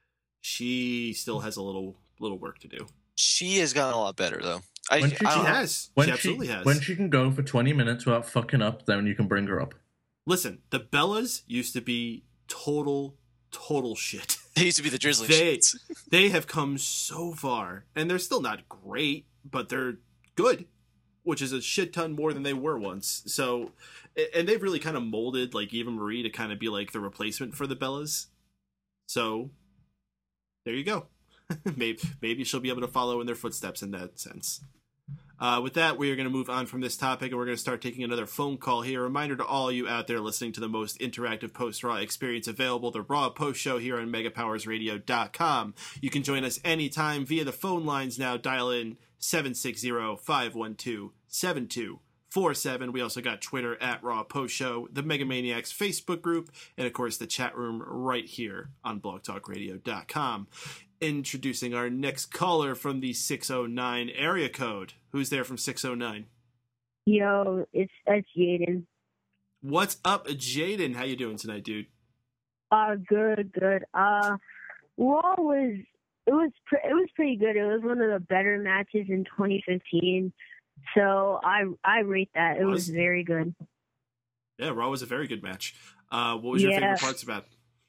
She still has a little little work to do. She has gotten a lot better, though. I, When she- She I don't know. has. When she absolutely she, has. When she can go for twenty minutes without fucking up, then you can bring her up. Listen, the Bellas used to be total, total shit. They used to be the Drizzling They, Shits. they have come so far, and they're still not great, but they're good, which is a shit ton more than they were once. So, and they've really kind of molded like Eva Marie to kind of be like the replacement for the Bellas. So, there you go. maybe maybe she'll be able to follow in their footsteps in that sense. Uh, with that, we are going to move on from this topic, and we're going to start taking another phone call here. A reminder to all you out there listening to the most interactive post-Raw experience available, the Raw Post Show here on mega powers radio dot com. You can join us anytime via the phone lines now. Dial in seven six zero, five one two, seven two four seven. We also got Twitter at Raw Post Show, the Mega Maniacs Facebook group, and of course the chat room right here on blog talk radio dot com. Introducing our next caller from the six oh nine area code. Who's there from six oh nine? Yo, it's it's Jaden. What's up, Jaden? How you doing tonight, dude? Uh, good, good. Uh, Raw was it was pre- it was pretty good. It was one of the better matches in twenty fifteen. So I I rate that. It was, Was? very good. Yeah, Raw was a very good match. Uh, what was your Yeah. favorite parts about it?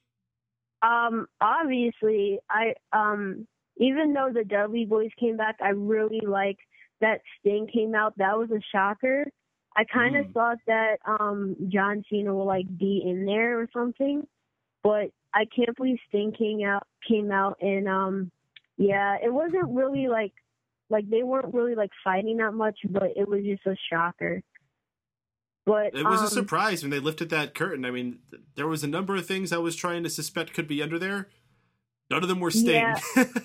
Um, obviously, I um even though the Dudley Boys came back, I really like that Sting came out. That was a shocker. I kind of Mm. thought that um John Cena would like be in there or something, but I can't believe Sting came out came out and um yeah, it wasn't really like like they weren't really like fighting that much, but it was just a shocker. But It was um, a surprise when they lifted that curtain. I mean, th- there was a number of things I was trying to suspect could be under there. None of them were Sting. Yeah.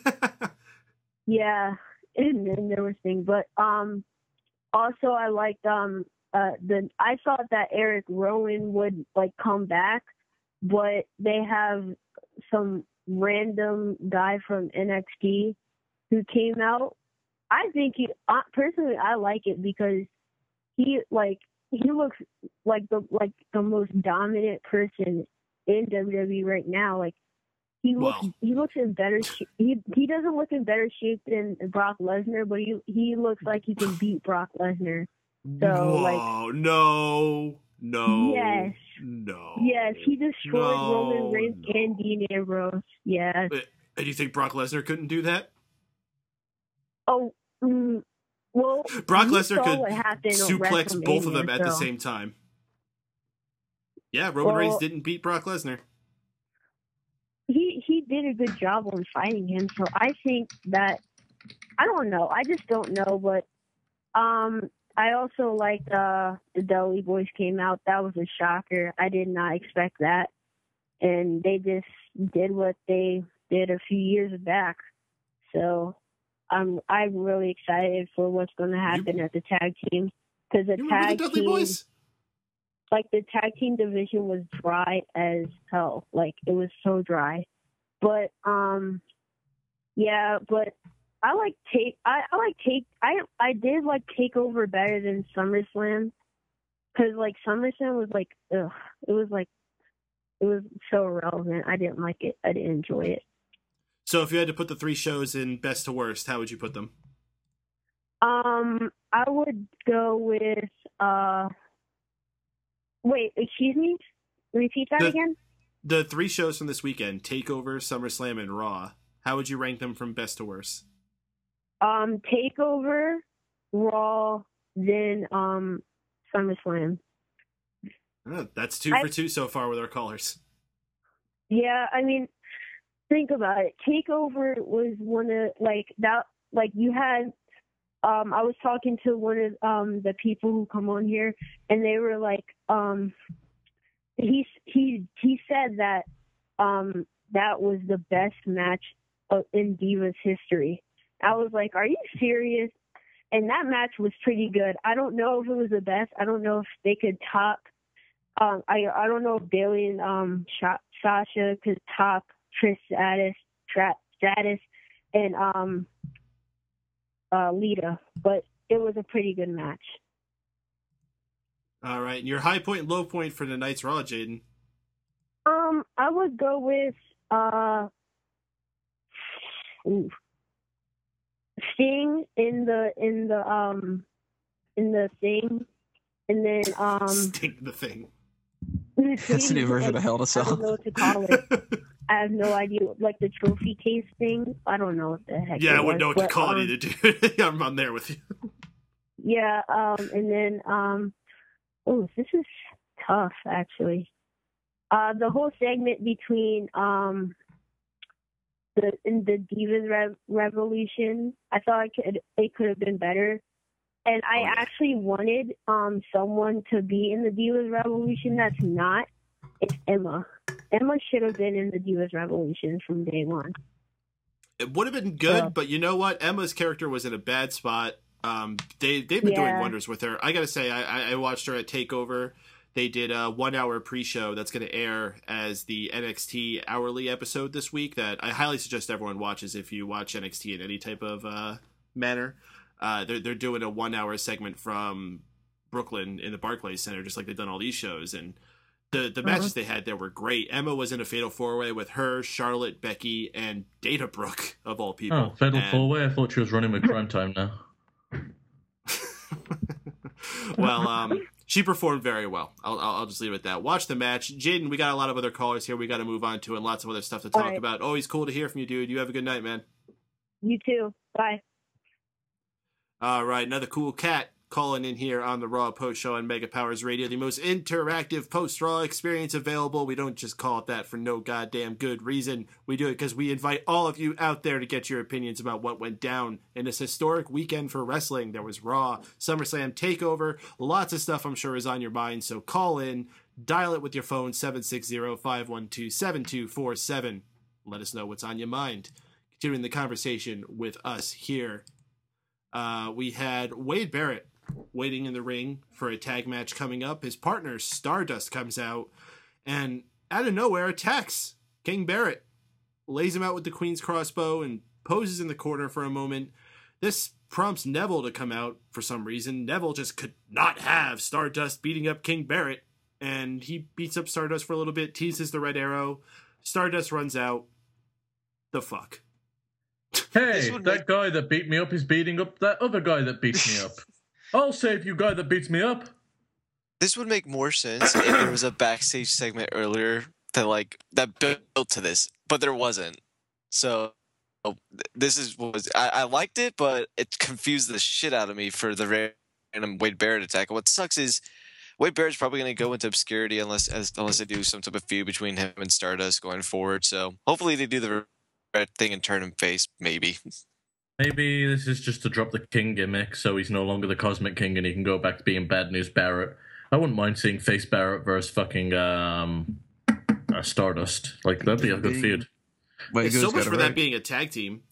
Yeah, and then there was thing, but um, also I liked um uh the I thought that Eric Rowan would like come back, but they have some random guy from N X T who came out. I think he uh, personally I like it because he like he looks like the like the most dominant person in W W E right now. Like. He looks Well. he looks in better sh- he he doesn't look in better shape than Brock Lesnar, but he he looks like he can beat Brock Lesnar. So, Whoa, like- no, no, Yes. no. Yes, he destroyed No, Roman Reigns no. and Dean Ambrose. Yes. Uh, And you think Brock Lesnar couldn't do that? Oh, mm, well, Brock we Lesnar saw could what happened at suplex both of them WrestleMania, at the so- same time. Yeah, Roman Well- Reigns didn't beat Brock Lesnar. He he did a good job on fighting him, so I think that I don't know. I just don't know, but um, I also liked uh the Dudley Boys came out. That was a shocker. I did not expect that, and they just did what they did a few years back. So I'm I'm really excited for what's going to happen at the tag team because the You remember the tag Dudley team. Boys? Like the tag team division was dry as hell. Like it was so dry. But um yeah, but I like take I, I like take I I did like Takeover better than SummerSlam. Cause like SummerSlam was like ugh. It was like it was so irrelevant. I didn't like it. I didn't enjoy it. So if you had to put the three shows in best to worst, how would you put them? Um I would go with uh wait, excuse me? Repeat that The- again? The three shows from this weekend, TakeOver, SummerSlam, and Raw, how would you rank them from best to worst? Um, Takeover, Raw, then um, SummerSlam. Oh, that's two I- for two so far with our callers. Yeah, I mean, think about it. Takeover was one of like that. Like you had, um, I was talking to one of um the people who come on here, and they were like, um, he he he said that um that was the best match of- in Divas history. I was like, are you serious? And that match was pretty good. I don't know if it was the best. I don't know if they could top Um, I I don't know if Bailey and um Sha- Sasha could top Trish Stratus, Tra- Stratus, and um uh Lita, but it was a pretty good match. All right, and your high point and low point for tonight's Raw, Jaden. Um, I would go with uh, ooh, Sting in the in the um in the thing, and then um Sting the thing. That's the new version of Hell in a Cell. I don't know what to call it. I have no idea, like the trophy case thing. I don't know what the heck. Yeah, it I wouldn't know was, what to but, call um, it either, dude. I'm, I'm there with you. Yeah, um, and then um, oh, this is tough actually. Uh, the whole segment between um the in the Divas Rev- Revolution, I thought it could it could have been better, and I Oh, yeah. actually wanted um someone to be in the Divas Revolution that's not. It's Emma. Emma should have been in the Divas Revolution from day one. It would have been good, Yeah. but you know what? Emma's character was in a bad spot. Um, they they've been doing Yeah. wonders with her. I gotta say, I I- I watched her at Takeover. They did a one hour pre show that's going to air as the N X T hourly episode this week. That I highly suggest everyone watches if you watch N X T in any type of uh, manner. Uh, they're they're doing a one hour segment from Brooklyn in the Barclays Center, just like they've done all these shows. And the the matches they had there were great. Emma was in a fatal four way with her, Charlotte, Becky, and Dana Brooke of all people. Oh, Fatal And- Four Way. I thought she was running with Crime Time now. well, um, she performed very well. I'll, I'll I'll just leave it at that. Watch the match. Jaden, we got a lot of other callers here we got to move on to and lots of other stuff to talk All right. about. Always cool to hear from you, dude. You have a good night, man. You too. Bye. All right, another cool cat calling in here on the Raw Post Show on Mega Powers Radio, the most interactive post-Raw experience available. We don't just call it that for no goddamn good reason. We do it because we invite all of you out there to get your opinions about what went down in this historic weekend for wrestling. There was Raw, SummerSlam, TakeOver, lots of stuff I'm sure is on your mind, so call in, dial it with your phone, seven six zero, five one two, seven two four seven. Let us know what's on your mind. Continuing the conversation with us here. Uh, we had Wade Barrett waiting in the ring for a tag match coming up. His partner, Stardust, comes out and out of nowhere attacks King Barrett, lays him out with the Queen's Crossbow and poses in the corner for a moment. This prompts Neville to come out for some reason. Neville just could not have Stardust beating up King Barrett, and he beats up Stardust for a little bit, teases the Red Arrow. Stardust runs out. The fuck? Hey, This that would make- guy that beat me up is beating up that other guy that beats me up. I'll save you, guy that beats me up. This would make more sense if there was a backstage segment earlier that like that built to this, but there wasn't. So oh, th- this is was I, I liked it, but it confused the shit out of me for the random Wade Barrett attack. What sucks is Wade Barrett's probably going to go into obscurity unless as, unless they do some type of feud between him and Stardust going forward. So hopefully they do the right thing and turn him face. Maybe. Maybe this is just to drop the King gimmick so he's no longer the Cosmic King and he can go back to being Bad News Barrett. I wouldn't mind seeing Face Barrett versus fucking um, uh, Stardust. Like, that'd be a good feud. But It's he so goes much got for it that right. being a tag team.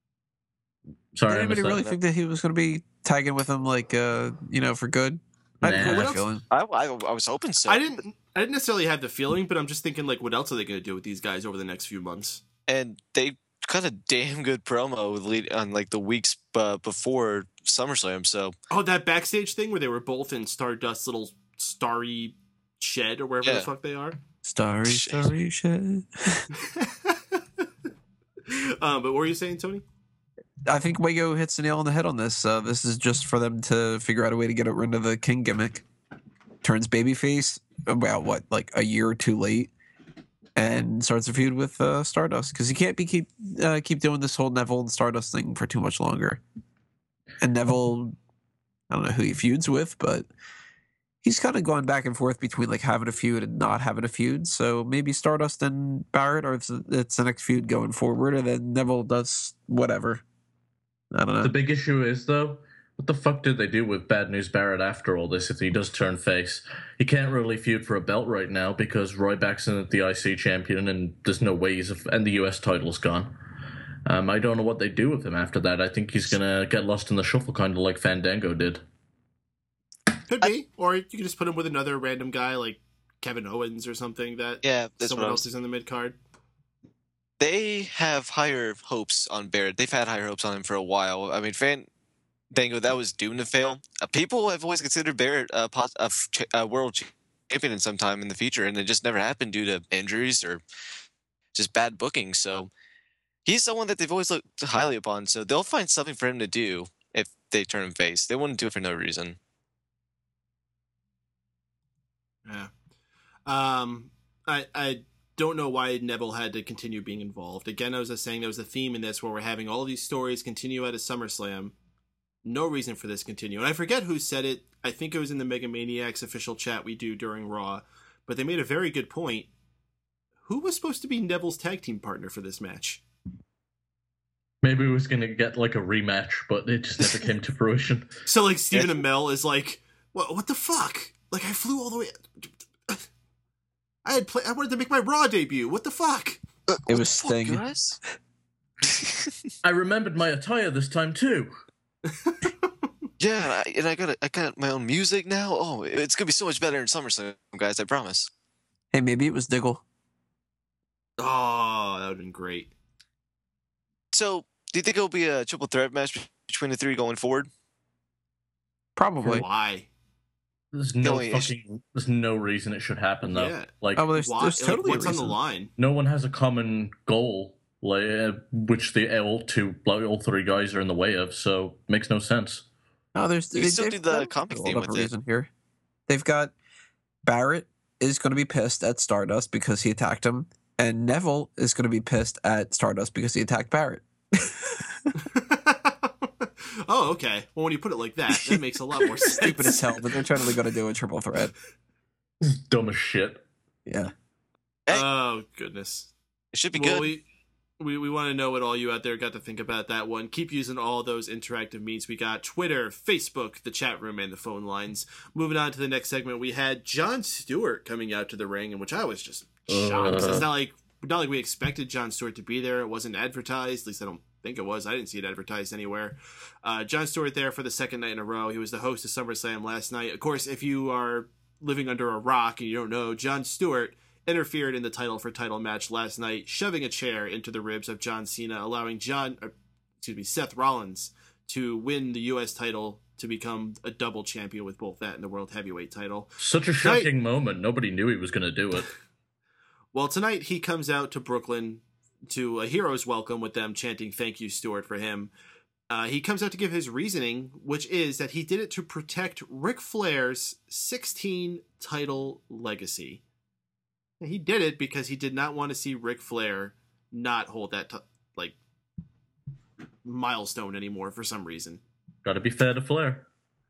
Sorry, Did I anybody missed really that. think that he was going to be tagging with him, like, uh, you know, for good? I Nah. had What that else? feeling. I, I, I was hoping so. I didn't. I didn't necessarily have the feeling, but I'm just thinking, like, what else are they going to do with these guys over the next few months? And they cut a damn good promo with lead on like the weeks uh, before SummerSlam. So Oh, that backstage thing where they were both in Stardust's little starry shed or wherever the Yeah. fuck they are. Starry, Shit. starry shed. um, but what were you saying, Tony? I think Wago hits the nail on the head on this. Uh, this is just for them to figure out a way to get rid of the King gimmick. Turns babyface about what, like a year or two late, and starts a feud with uh, Stardust because he can't be keep uh, keep doing this whole Neville and Stardust thing for too much longer. And Neville, I don't know who he feuds with, but he's kind of going back and forth between like having a feud and not having a feud. So maybe Stardust and Barrett, or it's, it's the next feud going forward, and then Neville does whatever. I don't know. The big issue is, though, what the fuck did they do with Bad News Barrett after all this if he does turn face? He can't really feud for a belt right now because Ryback's in at the I C champion and there's no ways of, and the U S title's gone. Um, I don't know what they do with him after that. I think he's going to get lost in the shuffle kind of like Fandango did. Could be, or you could just put him with another random guy like Kevin Owens or something that Yeah, that's someone what I else was- is in the mid card. They have higher hopes on Barrett. They've had higher hopes on him for a while. I mean, Fandango, that was doomed to fail. Uh, people have always considered Barrett a, pos- a, f- ch- a world champion in some time in the future, and it just never happened due to injuries or just bad booking. So he's someone that they've always looked highly upon. So they'll find something for him to do if they turn him face. They wouldn't do it for no reason. Yeah. Um, I I don't know why Neville had to continue being involved. Again, I was just saying there was a theme in this where we're having all these stories continue at a SummerSlam. No reason for this to continue. And I forget who said it. I think it was in the Mega Maniacs official chat we do during Raw. But they made a very good point. Who was supposed to be Neville's tag team partner for this match? Maybe it was going to get like a rematch, but it just never came to fruition. So like Stephen Amell is like, what? What the fuck? Like I flew all the way. I had play- I wanted to make my Raw debut. What the fuck? It was Sting. Guys? I remembered my attire this time too. Yeah, and I, and I got I got my own music now. Oh, it's gonna be so much better in SummerSlam, guys. I promise. Hey, maybe it was Diggle. Oh, that would have been great. So, do you think it'll be a triple threat match between the three going forward? Probably. Why? There's no No, it's- fucking. There's no reason it should happen though. Yeah. Like, Oh, well, there's, Why? there's Like, totally what's a on the reason. line? no one has a common goal, like uh, which the all two, like, all three guys are in the way of. So makes no sense. No, there's You they, still they've do the got comic a theme lot of with it. reason here. They've got Barrett is going to be pissed at Stardust because he attacked him, and Neville is going to be pissed at Stardust because he attacked Barrett. Oh, okay. Well, when you put it like that, that makes a lot more sense. Stupid as hell, but they're totally going to do a triple threat. This is dumb as shit. Yeah. Hey. Oh, goodness. It should be Well, good. we we, we want to know what all you out there got to think about that one. Keep using all those interactive means. We got Twitter, Facebook, the chat room, and the phone lines. Moving on to the next segment, we had Jon Stewart coming out to the ring, in which I was just shocked. Uh. It's not like not like we expected Jon Stewart to be there. It wasn't advertised. At least I don't think it was. I didn't see it advertised anywhere. Uh, Jon Stewart there for the second night in a row. He was the host of SummerSlam last night. Of course, if you are living under a rock and you don't know, Jon Stewart interfered in the title for title match last night, shoving a chair into the ribs of John Cena, allowing John, or, excuse me, Seth Rollins to win the U S title to become a double champion with both that and the World Heavyweight title. Such a shocking moment. Nobody knew he was going to do it. Well, tonight he comes out to Brooklyn to a hero's welcome with them chanting "Thank you, Stewart," for him. Uh, he comes out to give his reasoning, which is that he did it to protect Ric Flair's sixteen title legacy. And he did it because he did not want to see Ric Flair not hold that t- like milestone anymore for some reason. Gotta be fair to Flair.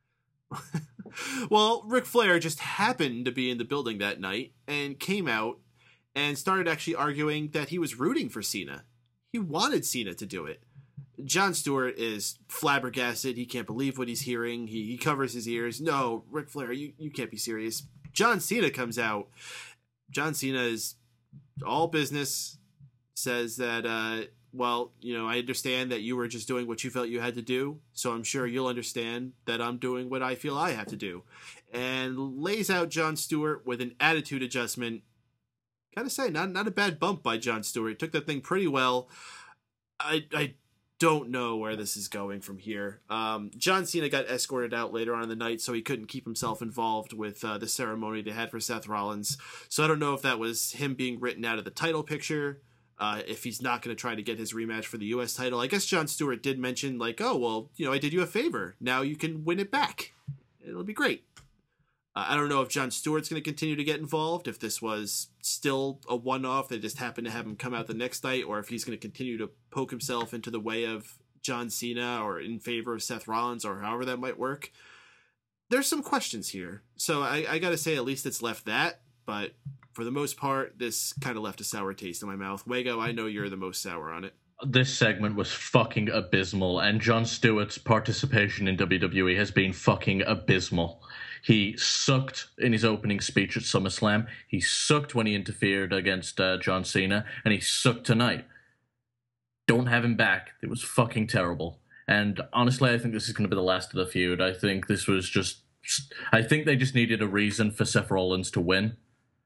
Well, Ric Flair just happened to be in the building that night and came out and started actually arguing that he was rooting for Cena. He wanted Cena to do it. Jon Stewart is flabbergasted. He can't believe what he's hearing. He, he covers his ears. No, Ric Flair, you, you can't be serious. John Cena comes out. John Cena is all business, says that, uh, well, you know, I understand that you were just doing what you felt you had to do, so I'm sure you'll understand that I'm doing what I feel I have to do. And lays out Jon Stewart with an attitude adjustment. Gotta say, not not a bad bump by Jon Stewart. Took that thing pretty well. I I don't know where this is going from here. Um, John Cena got escorted out later on in the night, so he couldn't keep himself involved with uh, the ceremony they had for Seth Rollins. So I don't know if that was him being written out of the title picture, uh, if he's not going to try to get his rematch for the U S title. I guess Jon Stewart did mention, like, oh, well, you know, I did you a favor. Now you can win it back. It'll be great. Uh, I don't know if Jon Stewart's going to continue to get involved, if this was still a one-off, they just happened to have him come out the next night, or if he's going to continue to poke himself into the way of John Cena or in favor of Seth Rollins, or however that might work. There's some questions here. So I, I got to say, at least it's left that, but for the most part, this kind of left a sour taste in my mouth. Wago, I know you're the most sour on it. This segment was fucking abysmal, and Jon Stewart's participation in W W E has been fucking abysmal. He sucked in his opening speech at SummerSlam. He sucked when he interfered against uh, John Cena, and he sucked tonight. Don't have him back. It was fucking terrible. And honestly, I think this is going to be the last of the feud. I think this was just... I think they just needed a reason for Seth Rollins to win.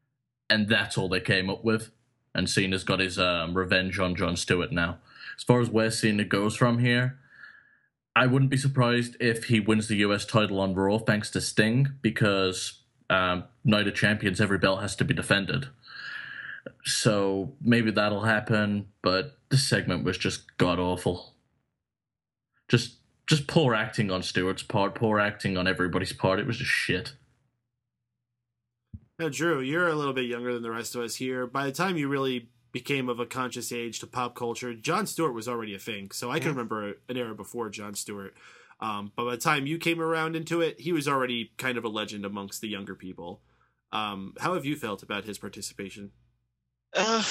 and that's all they came up with. And Cena's got his um, revenge on Jon Stewart now. As far as where Cena goes from here, I wouldn't be surprised if he wins the U S title on Raw thanks to Sting, because um, Night of Champions, every belt has to be defended. So maybe that'll happen, but this segment was just god-awful. Just, just poor acting on Stewart's part, poor acting on everybody's part. It was just shit. Now, Drew, you're a little bit younger than the rest of us here. By the time you really became of a conscious age to pop culture, Jon Stewart was already a thing. So I can remember an era before Jon Stewart. Um, but by the time you came around into it, he was already kind of a legend amongst the younger people. Um, how have you felt about his participation? Uh,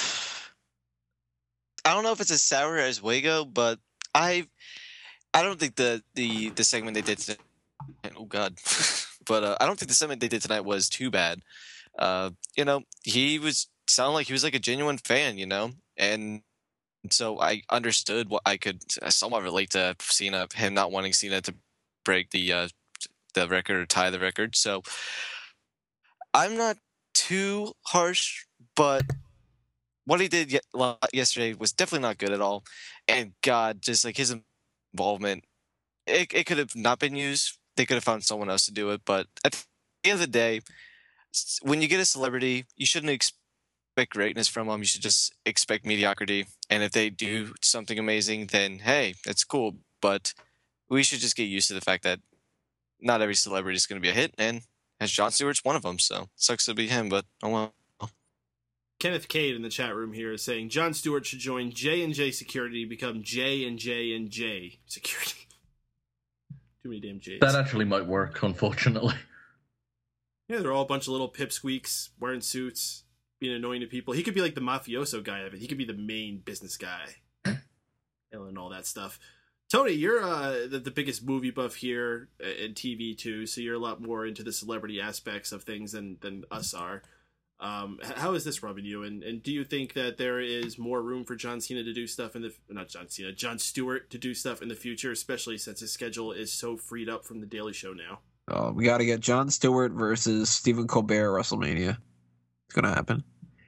I don't know if it's as sour as Wago, but I I don't think the, the, the segment they did tonight, oh God, but uh, I don't think the segment they did tonight was too bad. Uh, you know, he was sounded like he was like a genuine fan, you know, and so I understood what I could somewhat relate to Cena, him not wanting Cena to break the uh, the record or tie the record. So I'm not too harsh, but what he did ye- yesterday was definitely not good at all. And God, just like his involvement, it it could have not been used. They could have found someone else to do it. But at the end of the day, when you get a celebrity, you shouldn't expect greatness from them. You should just expect mediocrity. And if they do something amazing, then hey, it's cool. But we should just get used to the fact that not every celebrity is going to be a hit, and as Jon Stewart's one of them. So it sucks to be him, but oh well. Kenneth Cade in the chat room here is saying Jon Stewart should join J and J Security, become J and J and J Security. Too many damn J's. That actually might work, unfortunately. Yeah, they're all a bunch of little pipsqueaks wearing suits, being annoying to people. He could be like the mafioso guy of it. He could be the main business guy and all that stuff. Tony, you're uh, the, the biggest movie buff here in T V too, so you're a lot more into the celebrity aspects of things than than us are. Um, how is this rubbing you? And and do you think that there is more room for John Cena to do stuff in the not John Cena, Jon Stewart to do stuff in the future, especially since his schedule is so freed up from the Daily Show now? Oh, we got to get Jon Stewart versus Stephen Colbert at WrestleMania. It's gonna happen.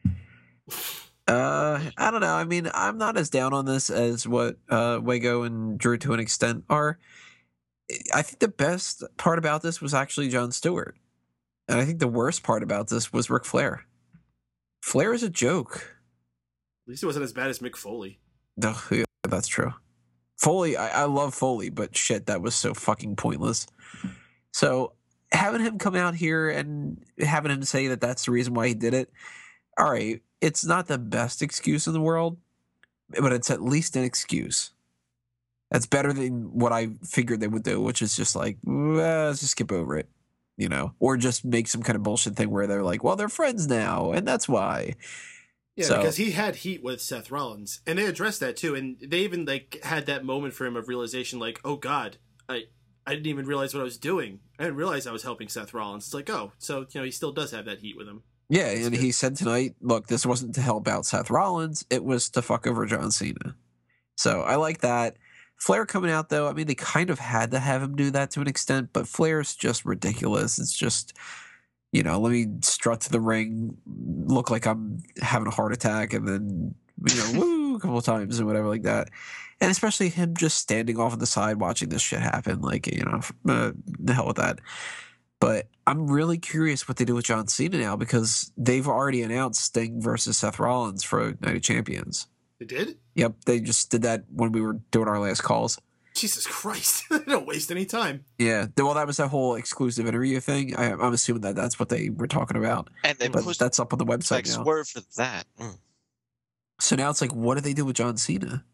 Uh, I don't know. I mean, I'm not as down on this as what uh, Wago and Drew to an extent are. I think the best part about this was actually Jon Stewart. And I think the worst part about this was Ric Flair. Flair is a joke. At least it wasn't as bad as Mick Foley. No, yeah, that's true. Foley, I, I love Foley, but shit, that was so fucking pointless. So having him come out here and having him say that that's the reason why he did it, all right, it's not the best excuse in the world, but it's at least an excuse. That's better than what I figured they would do, which is just like, well, let's just skip over it, you know, or just make some kind of bullshit thing where they're like, well, they're friends now, and that's why. Yeah, so, because he had heat with Seth Rollins, and they addressed that too, and they even like had that moment for him of realization, like, oh God, I I didn't even realize what I was doing. I didn't realize I was helping Seth Rollins. It's like, oh, so you know, he still does have that heat with him. Yeah, and he said tonight, look, this wasn't to help out Seth Rollins. It was to fuck over John Cena. So I like that. Flair coming out, though, I mean, they kind of had to have him do that to an extent, but Flair's just ridiculous. It's just, you know, let me strut to the ring, look like I'm having a heart attack, and then, you know, woo, a couple of times and whatever like that. And especially him just standing off on the side watching this shit happen. Like, you know, uh, the hell with that. But I'm really curious what they do with John Cena now, because they've already announced Sting versus Seth Rollins for Night of Champions. They did? Yep, they just did that when we were doing our last calls. Jesus Christ. They don't waste any time. Yeah, well, that was that whole exclusive interview thing. I, I'm assuming that that's what they were talking about. And they but pushed that's up on the website like now. Swerve for that. Mm. So now it's like, what do they do with John Cena?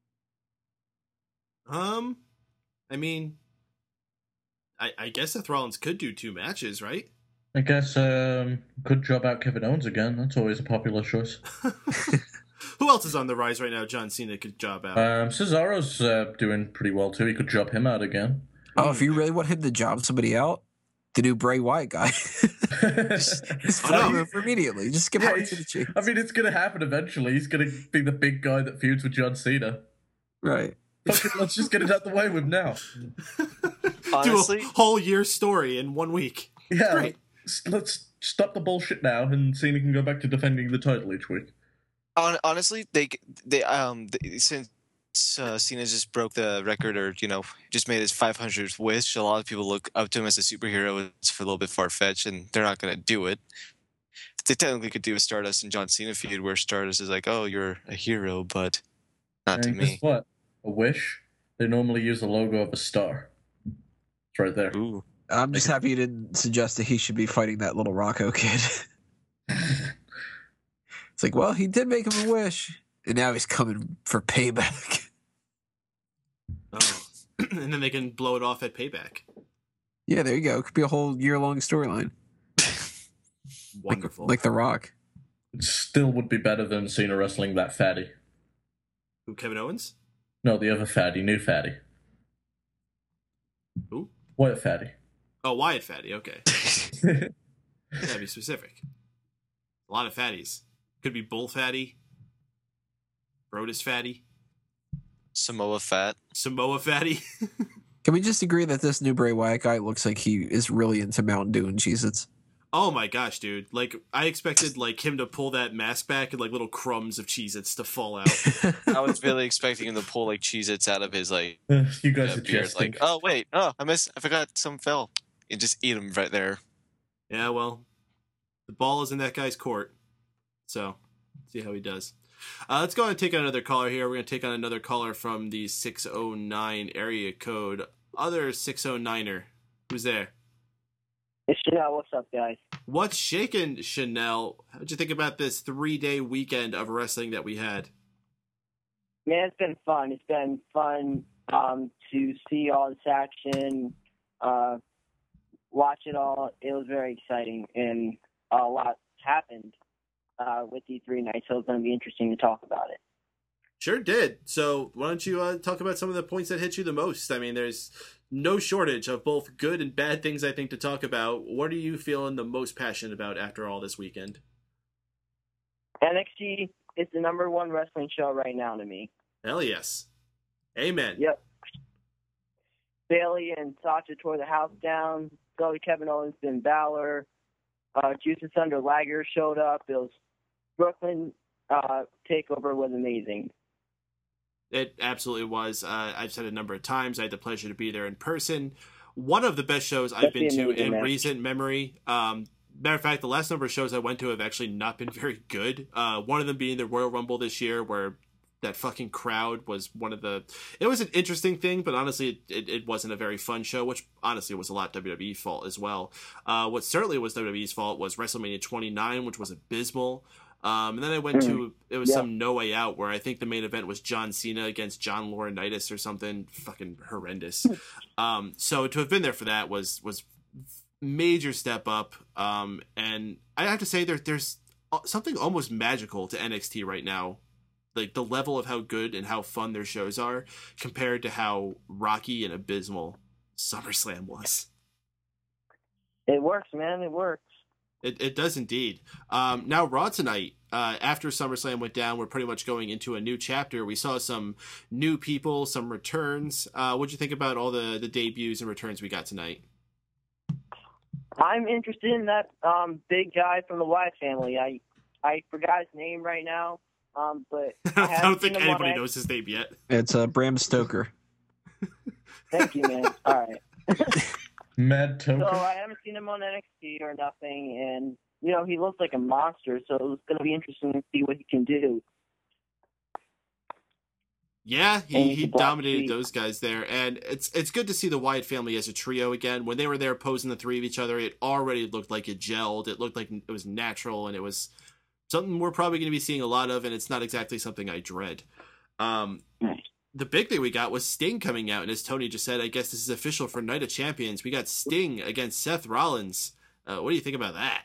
Um, I mean, I, I guess Seth Rollins could do two matches, right? I guess um, could job out Kevin Owens again. That's always a popular choice. Who else is on the rise right now? John Cena could job out. Um, Cesaro's uh, doing pretty well too. He could job him out again. Oh, if you really want him to job somebody out, the new Bray Wyatt guy. just just fire him immediately. Just give him to the Chiefs. I mean, it's going to happen eventually. He's going to be the big guy that feuds with John Cena. Right. Fuck it, let's just get it out the way with now. Honestly, do a whole year story in one week. Yeah, Great. let's stop the bullshit now, and Cena can go back to defending the title each week. Hon- Honestly, they they um they, since uh, Cena just broke the record, or you know, just made his five hundredth wish, a lot of people look up to him as a superhero. It's a little bit far fetched, and they're not going to do it. They technically could do a Stardust and John Cena feud where Stardust is like, "Oh, you're a hero," but not to And me. guess what? A wish. They normally use the logo of a star. It's right there. Ooh. I'm just happy you didn't suggest that he should be fighting that little Rocco kid. It's like, well, he did make him a wish, and now he's coming for payback. Oh. And then they can blow it off at Payback. Yeah, there you go. It could be a whole year-long storyline. Wonderful. Like, like The Rock. It still would be better than Cena wrestling that fatty. Who, Kevin Owens? No, the other fatty, new fatty. Who? What fatty? Oh, Wyatt Fatty. Okay. Gotta be specific. A lot of fatties. Could be Bull Fatty. Brodus Fatty. Samoa Fat. Samoa Fatty. Can we just agree that this new Bray Wyatt guy looks like he is really into Mountain Dew and Cheez-Its? Oh my gosh, dude. Like, I expected, like, him to pull that mask back and, like, little crumbs of Cheez-Its to fall out. I was really expecting him to pull like Cheez-Its out of his like You guys uh, are beard. jesting. Like, oh wait, oh I miss, I forgot some fell. And just eat them right there. Yeah, well, the ball is in that guy's court. So, see how he does. Uh, let's go ahead and take on another caller here. We're going to take on another caller from the six oh nine area code. Other six oh niner. Who's there? It's Chanel. What's up, guys? What's shaking, Chanel? How'd you think about this three-day weekend of wrestling that we had? Man, it's been fun. It's been fun um, to see all this action, uh, watch it all. It was very exciting, and a lot happened uh, with these three nights, so it's going to be interesting to talk about it. Sure did. So why don't you uh, talk about some of the points that hit you the most? I mean, there's no shortage of both good and bad things, I think, to talk about. What are you feeling the most passionate about after all this weekend? N X T is the number one wrestling show right now to me. Hell yes. Amen. Yep. Bailey and Sasha tore the house down. So did Kevin Owens and Balor. Uh, Juice Thunder Liger showed up. It was Brooklyn uh, takeover was amazing. It absolutely was. Uh, I've said it a number of times. I had the pleasure to be there in person. One of the best shows I've That's been to amazing, in man. recent memory. Um, matter of fact, the last number of shows I went to have actually not been very good. Uh, one of them being the Royal Rumble this year, where that fucking crowd was one of the... It was an interesting thing, but honestly, it, it, it wasn't a very fun show, which honestly was a lot W W E's fault as well. Uh, what certainly was W W E's fault was WrestleMania twenty-nine, which was abysmal. Um, and then I went to, it was Yeah. some No Way Out where I think the main event was John Cena against John Laurinaitis or something fucking horrendous. um, so to have been there for that was, was major step up. Um, and I have to say there, there's something almost magical to N X T right now. Like the level of how good and how fun their shows are compared to how rocky and abysmal SummerSlam was. It works, man. It works. It, it does indeed. Um, now, Raw tonight, uh, after SummerSlam went down, we're pretty much going into a new chapter. We saw some new people, some returns. Uh, what'd you think about all the, the debuts and returns we got tonight? I'm interested in that um, big guy from the Wyatt family. I I forgot his name right now, um, but I I don't haven't think seen him on anybody X- knows his name yet. It's uh, Bram Stoker. Thank you, man. All right. Mad So Toker? I haven't seen him on N X T or nothing, and you know he looks like a monster. So it's going to be interesting to see what he can do. Yeah, And he, he's he a black dominated sheep. those guys there, and it's it's good to see the Wyatt family as a trio again. When they were there posing the three of each other, it already looked like it gelled. It looked like it was natural, and it was something we're probably going to be seeing a lot of, and it's not exactly something I dread. Um, the big thing we got was Sting coming out, and as Tony just said, I guess this is official for Night of Champions. We got Sting against Seth Rollins. Uh, what do you think about that?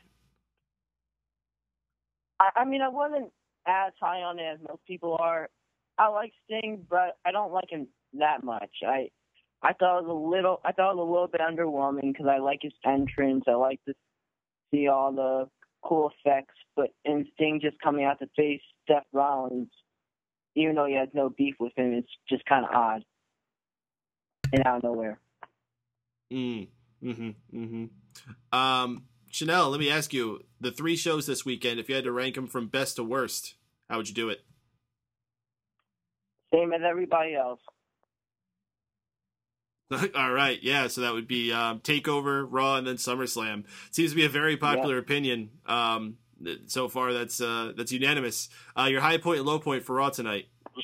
I, I mean, I wasn't as high on it as most people are. I like Sting, but I don't like him that much. I I thought it was a little I thought it was a little bit underwhelming because I like his entrance. I like to see all the cool effects, but in Sting just coming out to face Seth Rollins, even though he has no beef with him, it's just kind of odd and out of nowhere. Mm, mm-hmm, mm-hmm. Um, Chanel, let me ask you, the three shows this weekend, if you had to rank them from best to worst, how would you do it? Same as everybody else. All right, yeah, so that would be um, TakeOver, Raw, and then SummerSlam. Seems to be a very popular yeah. opinion. Um, so far, that's uh, that's unanimous. Uh, your high point and low point for Raw tonight?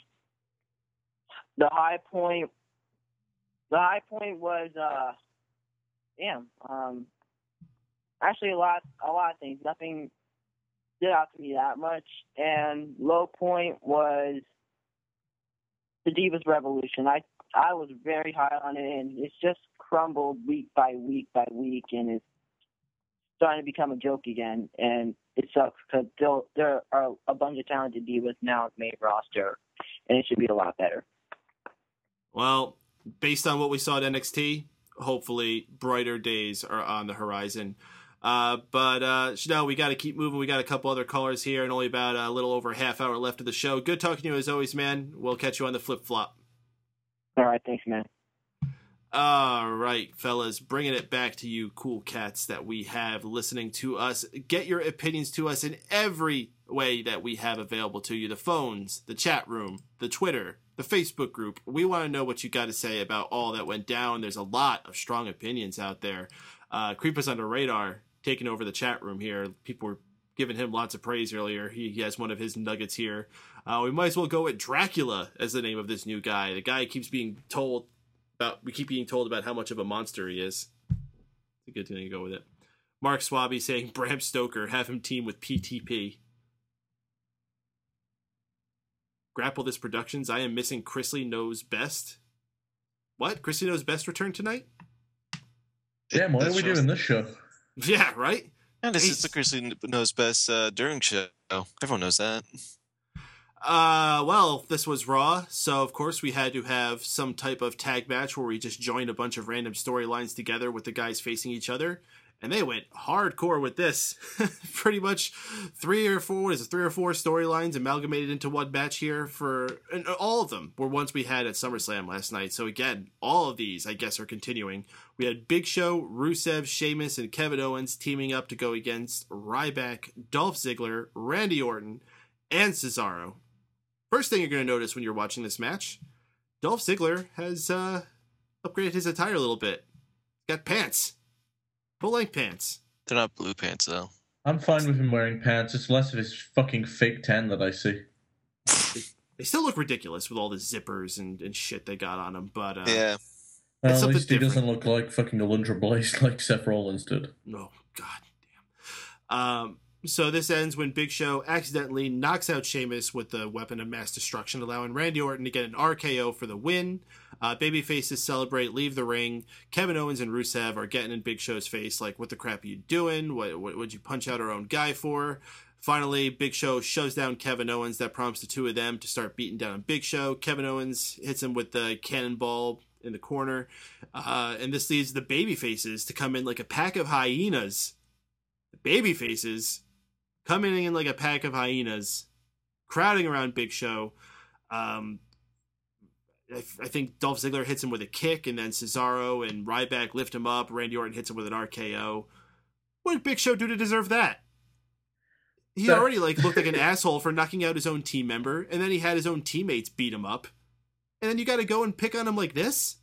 The high point, the high point was, uh, damn, um, actually a lot, a lot of things. Nothing stood out to me that much. And low point was the Divas Revolution. I I was very high on it, and it's just crumbled week by week by week, and it's starting to become a joke again. And it sucks because there are a bunch of talented divas now on the main roster, and it should be a lot better. Well, based on what we saw at N X T, hopefully brighter days are on the horizon. Uh, but, uh, Chanel, we got to keep moving. We got a couple other callers here and only about a little over a half hour left of the show. Good talking to you as always, man. We'll catch you on the flip-flop. All right, thanks, man. All right, fellas, bringing it back to you cool cats that we have listening to us. Get your opinions to us in every way that we have available to you. The phones, the chat room, the Twitter, the Facebook group. We want to know what you got to say about all that went down. There's a lot of strong opinions out there. Uh, Creep Us Under Radar taking over the chat room here. People were giving him lots of praise earlier. He, he has one of his nuggets here. Uh, we might as well go with Dracula as the name of this new guy. The guy keeps being told about, we keep being told about how much of a monster he is. It's a good thing to go with it. Mark Swabby saying Bram Stoker, have him team with P T P. Grapple This Productions, I am missing Chrisley Knows Best. What? Chrisley Knows Best return tonight? Damn, why are we doing this show? Yeah, right? Yeah, this is the Chrisley Knows Best uh, during show. Everyone knows that. Uh, well, this was Raw, so of course we had to have some type of tag match where we just joined a bunch of random storylines together with the guys facing each other, and they went hardcore with this. Pretty much three or four, is it three or four storylines amalgamated into one match here for, and all of them were ones we had at SummerSlam last night. So again, all of these, I guess, are continuing. We had Big Show, Rusev, Sheamus, and Kevin Owens teaming up to go against Ryback, Dolph Ziggler, Randy Orton, and Cesaro. First thing you're going to notice when you're watching this match, Dolph Ziggler has uh, upgraded his attire a little bit. He's got pants. Full-length pants. They're not blue pants, though. I'm fine with him wearing pants. It's less of his fucking fake tan that I see. They, they still look ridiculous with all the zippers and, and shit they got on them, but... Uh, yeah. Well, at least he different. doesn't look like fucking Alundra Blaze like Seth Rollins did. Oh, god damn. Um... So this ends when Big Show accidentally knocks out Sheamus with the weapon of mass destruction, allowing Randy Orton to get an R K O for the win. Uh, babyfaces celebrate, leave the ring. Kevin Owens and Rusev are getting in Big Show's face, like, what the crap are you doing? What, what would you punch out our own guy for? Finally, Big Show shoves down Kevin Owens. That prompts the two of them to start beating down on Big Show. Kevin Owens hits him with the cannonball in the corner. Uh, and this leads the babyfaces to come in like a pack of hyenas. The babyfaces... coming in like a pack of hyenas, crowding around Big Show. Um, I, I think Dolph Ziggler hits him with a kick, and then Cesaro and Ryback lift him up. Randy Orton hits him with an R K O. What did Big Show do to deserve that? He that... already like looked like an asshole for knocking out his own team member, and then he had his own teammates beat him up. And then you got to go and pick on him like this?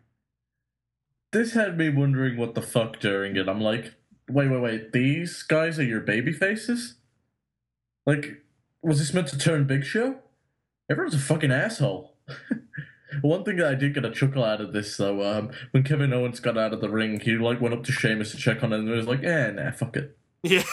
This had me wondering what the fuck during it. I'm like... Wait, wait, wait. These guys are your baby faces? Like, was this meant to turn Big Show? Everyone's a fucking asshole. One thing that I did get a chuckle out of this, though, um, when Kevin Owens got out of the ring, he, like, went up to Sheamus to check on it, and he was like, eh, nah, fuck it. Yeah.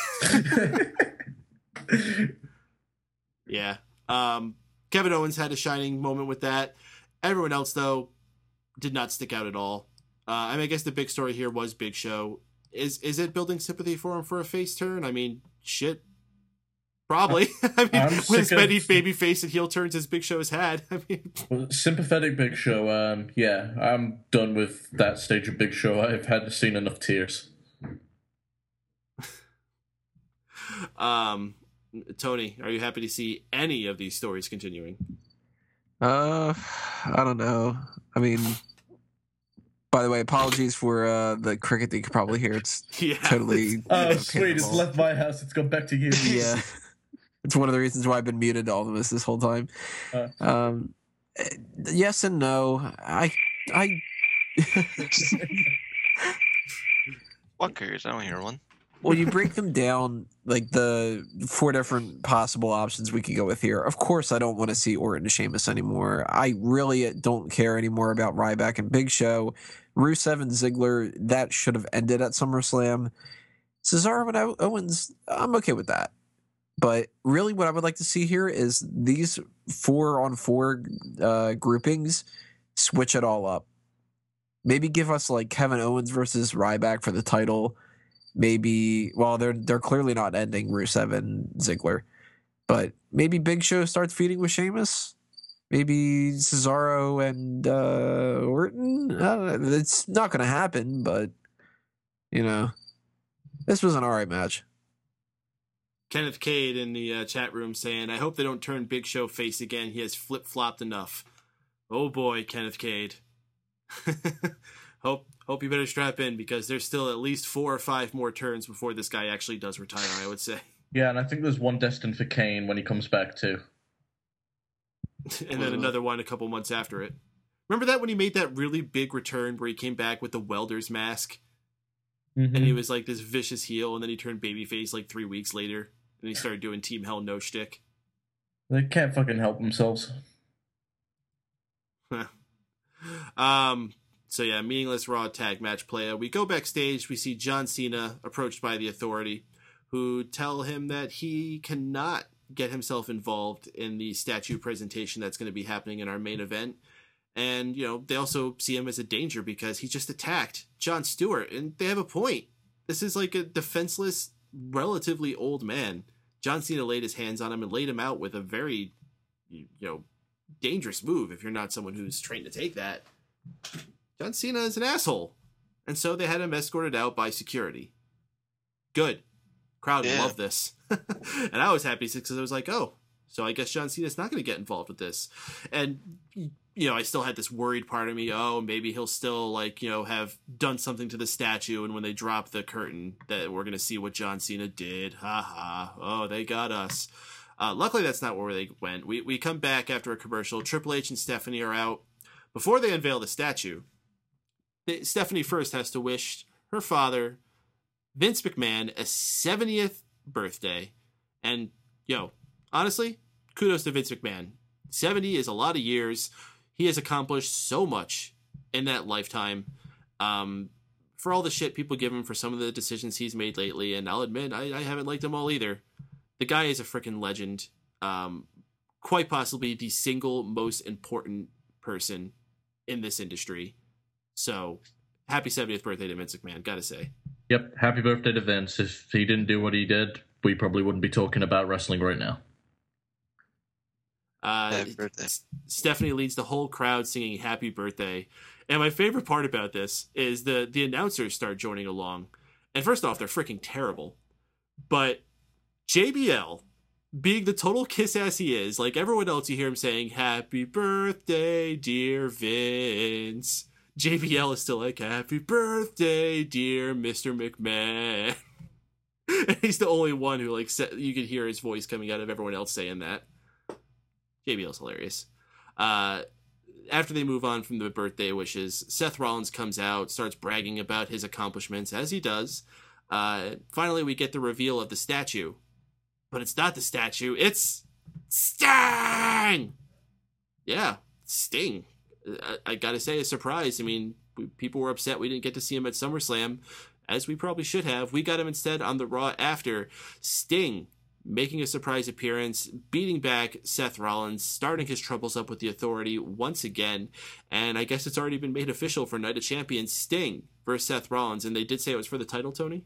Yeah. Um, Kevin Owens had a shining moment with that. Everyone else, though, did not stick out at all. Uh, I mean, I guess the big story here was Big Show. Is is it building sympathy for him for a face turn? I mean, shit. Probably. I mean, I'm with as many of... baby face and heel turns as Big Show's had. I mean, well, sympathetic Big Show. Um, yeah, I'm done with that stage of Big Show. I've had seen enough tears. um, Tony, are you happy to see any of these stories continuing? Uh, I don't know. I mean, By the way, apologies for uh, the cricket that you could probably hear. It's Yeah. totally. Oh, you know, sweet. It's painful. left my house. It's gone back to you. Yeah. It's one of the reasons why I've been muted to all of us this whole time. Uh. Um, yes and no. I, I. Fuckers, I don't hear one. Well, you break them down like the four different possible options we could go with here. Of course, I don't want to see Orton and Sheamus anymore. I really don't care anymore about Ryback and Big Show. Rusev and Ziggler, that should have ended at SummerSlam. Cesaro and O- Owens, I'm okay with that. But really, what I would like to see here is these four on four uh, groupings switch it all up. Maybe give us like Kevin Owens versus Ryback for the title. Maybe, well, they're they're clearly not ending Rusev and Ziggler, but maybe Big Show starts feuding with Sheamus. Maybe Cesaro and uh, Orton. I don't know. It's not going to happen, but you know, this was an alright match. Kenneth Cade in the uh, chat room saying, "I hope they don't turn Big Show face again. He has flip flopped enough." Oh boy, Kenneth Cade. hope hope you better strap in because there's still at least four or five more turns before this guy actually does retire, I would say. Yeah, and I think there's one destined for Kane when he comes back too. And then another one a couple months after it. Remember that when he made that really big return where he came back with the welder's mask? Mm-hmm. And he was like this vicious heel, and then he turned babyface like three weeks later. And he started doing Team Hell No shtick. They can't fucking help themselves. um... So yeah, meaningless Raw tag match play. We go backstage. We see John Cena approached by the Authority, who tell him that he cannot get himself involved in the statue presentation that's going to be happening in our main event. And, you know, they also see him as a danger because he just attacked Jon Stewart. And they have a point. This is like a defenseless, relatively old man. John Cena laid his hands on him and laid him out with a very, you know, dangerous move if you're not someone who's trained to take that. John Cena is an asshole. And so they had him escorted out by security. Good. Crowd Yeah. loved this. And I was happy because I was like, oh, so I guess John Cena's not going to get involved with this. And, you know, I still had this worried part of me, oh, maybe he'll still, like, you know, have done something to the statue. And when they drop the curtain, that we're going to see what John Cena did. Ha ha. Oh, they got us. Uh, luckily, that's not where they went. We, we come back after a commercial. Triple H and Stephanie are out. Before they unveil the statue, Stephanie first has to wish her father, Vince McMahon, a seventieth birthday. And, yo, honestly, kudos to Vince McMahon. seventy is a lot of years. He has accomplished so much in that lifetime. Um, for all the shit people give him for some of the decisions he's made lately, and I'll admit, I, I haven't liked them all either. The guy is a freaking legend. Um, quite possibly the single most important person in this industry. So, happy seventieth birthday to Vince McMahon, gotta say. Yep, happy birthday to Vince. If he didn't do what he did, we probably wouldn't be talking about wrestling right now. Uh, Happy birthday. Stephanie leads the whole crowd singing happy birthday. And my favorite part about this is the, the announcers start joining along. And first off, they're freaking terrible. But J B L, being the total kiss ass he is, like everyone else, you hear him saying, happy birthday, dear Vince. J B L is still like, happy birthday, dear Mister McMahon. And he's the only one who, like, you could hear his voice coming out of everyone else saying that. J B L's hilarious. Uh, after they move on from the birthday wishes, Seth Rollins comes out, starts bragging about his accomplishments, as he does. Uh, finally, we get the reveal of the statue. But it's not the statue, it's Sting! Yeah, Sting. I, I gotta say, a surprise. I mean, we, people were upset we didn't get to see him at SummerSlam, as we probably should have. We got him instead on the Raw after. Sting making a surprise appearance, beating back Seth Rollins, starting his troubles up with the Authority once again. And I guess it's already been made official for Night of Champions, Sting versus Seth Rollins. And they did say it was for the title, Tony?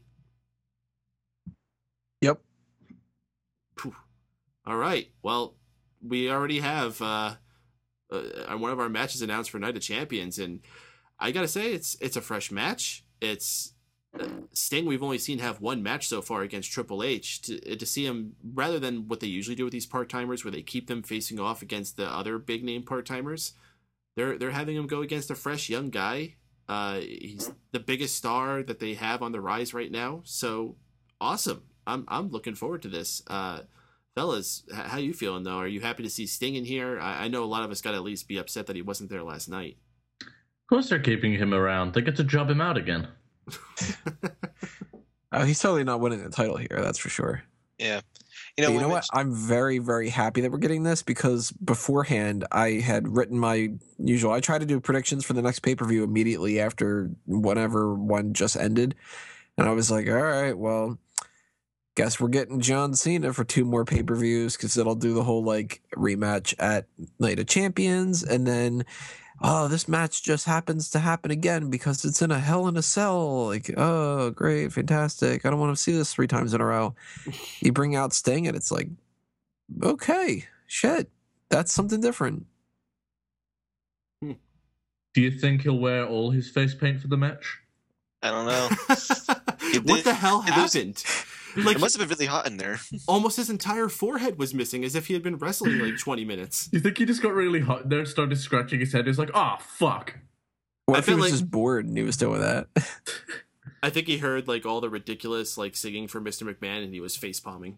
Yep. Whew. All right. Well, we already have uh, uh, one of our matches announced for Night of Champions. And I got to say, it's it's a fresh match. It's uh, Sting, we've only seen have one match so far against Triple H. To, to see him, rather than what they usually do with these part-timers, where they keep them facing off against the other big-name part-timers, they're, they're having him go against a fresh young guy Uh, he's the biggest star that they have on the rise right now. So awesome. I'm I'm looking forward to this. Uh, fellas, h- how you feeling though? Are you happy to see Sting in here? I, I know a lot of us got to at least be upset that he wasn't there last night. Of course they're keeping him around. They get to job him out again. Oh, he's totally not winning the title here. That's for sure. Yeah. You know, But you we know what? mentioned- I'm very, very happy that we're getting this because beforehand I had written my usual. I try to do predictions for the next pay per view immediately after whatever one just ended, and I was like, all right, well, guess we're getting John Cena for two more pay per views because it'll do the whole like rematch at Night of Champions, and then oh, this match just happens to happen again because it's in a Hell in a Cell. Like, oh, great, fantastic. I don't want to see this three times in a row. You bring out Sting, and it's like, okay, shit, that's something different. Do you think he'll wear all his face paint for the match? I don't know. What the hell it was- happened? Like, It must have been really hot in there. almost his entire forehead was missing, as if he had been wrestling like twenty minutes. You think he just got really hot there and started scratching his head? He's like, oh, fuck. What I if he feel was like- just bored and he was doing that? I think he heard like all the ridiculous like singing for Mister McMahon, and he was face palming.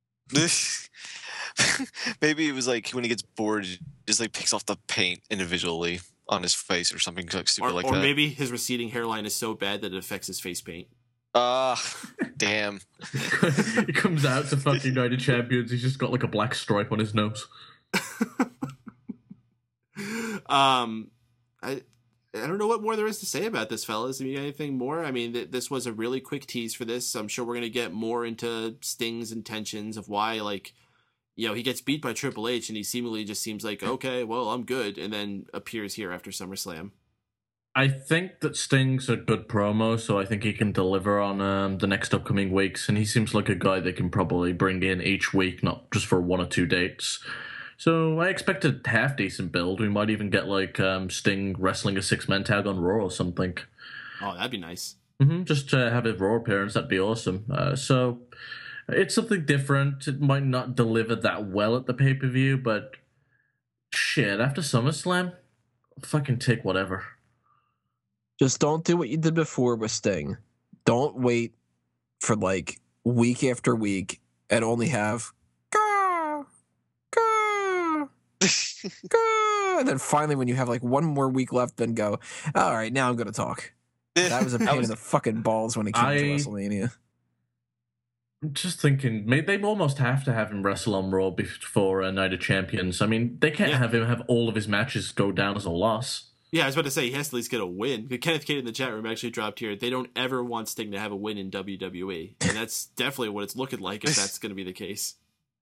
Maybe it was like when he gets bored, he just like picks off the paint individually on his face or something like stupid Or, like or that. maybe his receding hairline is so bad that it affects his face paint. Ah, damn. He comes out to fucking Night of Champions. He's just got like a black stripe on his nose. um, I I don't know what more there is to say about this, fellas. I mean, anything more? I mean, th- this was a really quick tease for this. I'm sure we're gonna get more into Sting's intentions of why, like, you know, he gets beat by Triple H, and he seemingly just seems like, okay, well, I'm good, and then appears here after SummerSlam. I think that Sting's a good promo, so I think he can deliver on um, the next upcoming weeks, and he seems like a guy they can probably bring in each week, not just for one or two dates. So I expect a half-decent build. We might even get, like, um, Sting wrestling a six-man tag on Raw or something. Oh, that'd be nice. Mm-hmm, just to have a Raw appearance, that'd be awesome. Uh, so it's something different. It might not deliver that well at the pay-per-view, but shit, after SummerSlam, I'll fucking take whatever. Just don't do what you did before with Sting. Don't wait for like week after week and only have Gah, Gah, Gah, and then finally when you have like one more week left, then go, all right, now I'm going to talk. That was a pain was- in the fucking balls when he came I- to WrestleMania. I'm just thinking, maybe they almost have to have him wrestle on Raw before a Night of Champions. I mean, they can't Yeah. have him have all of his matches go down as a loss. Yeah, I was about to say he has to at least get a win. Kenneth Cade in the chat room actually dropped here. They don't ever want Sting to have a win in W W E, and that's definitely what it's looking like if that's going to be the case.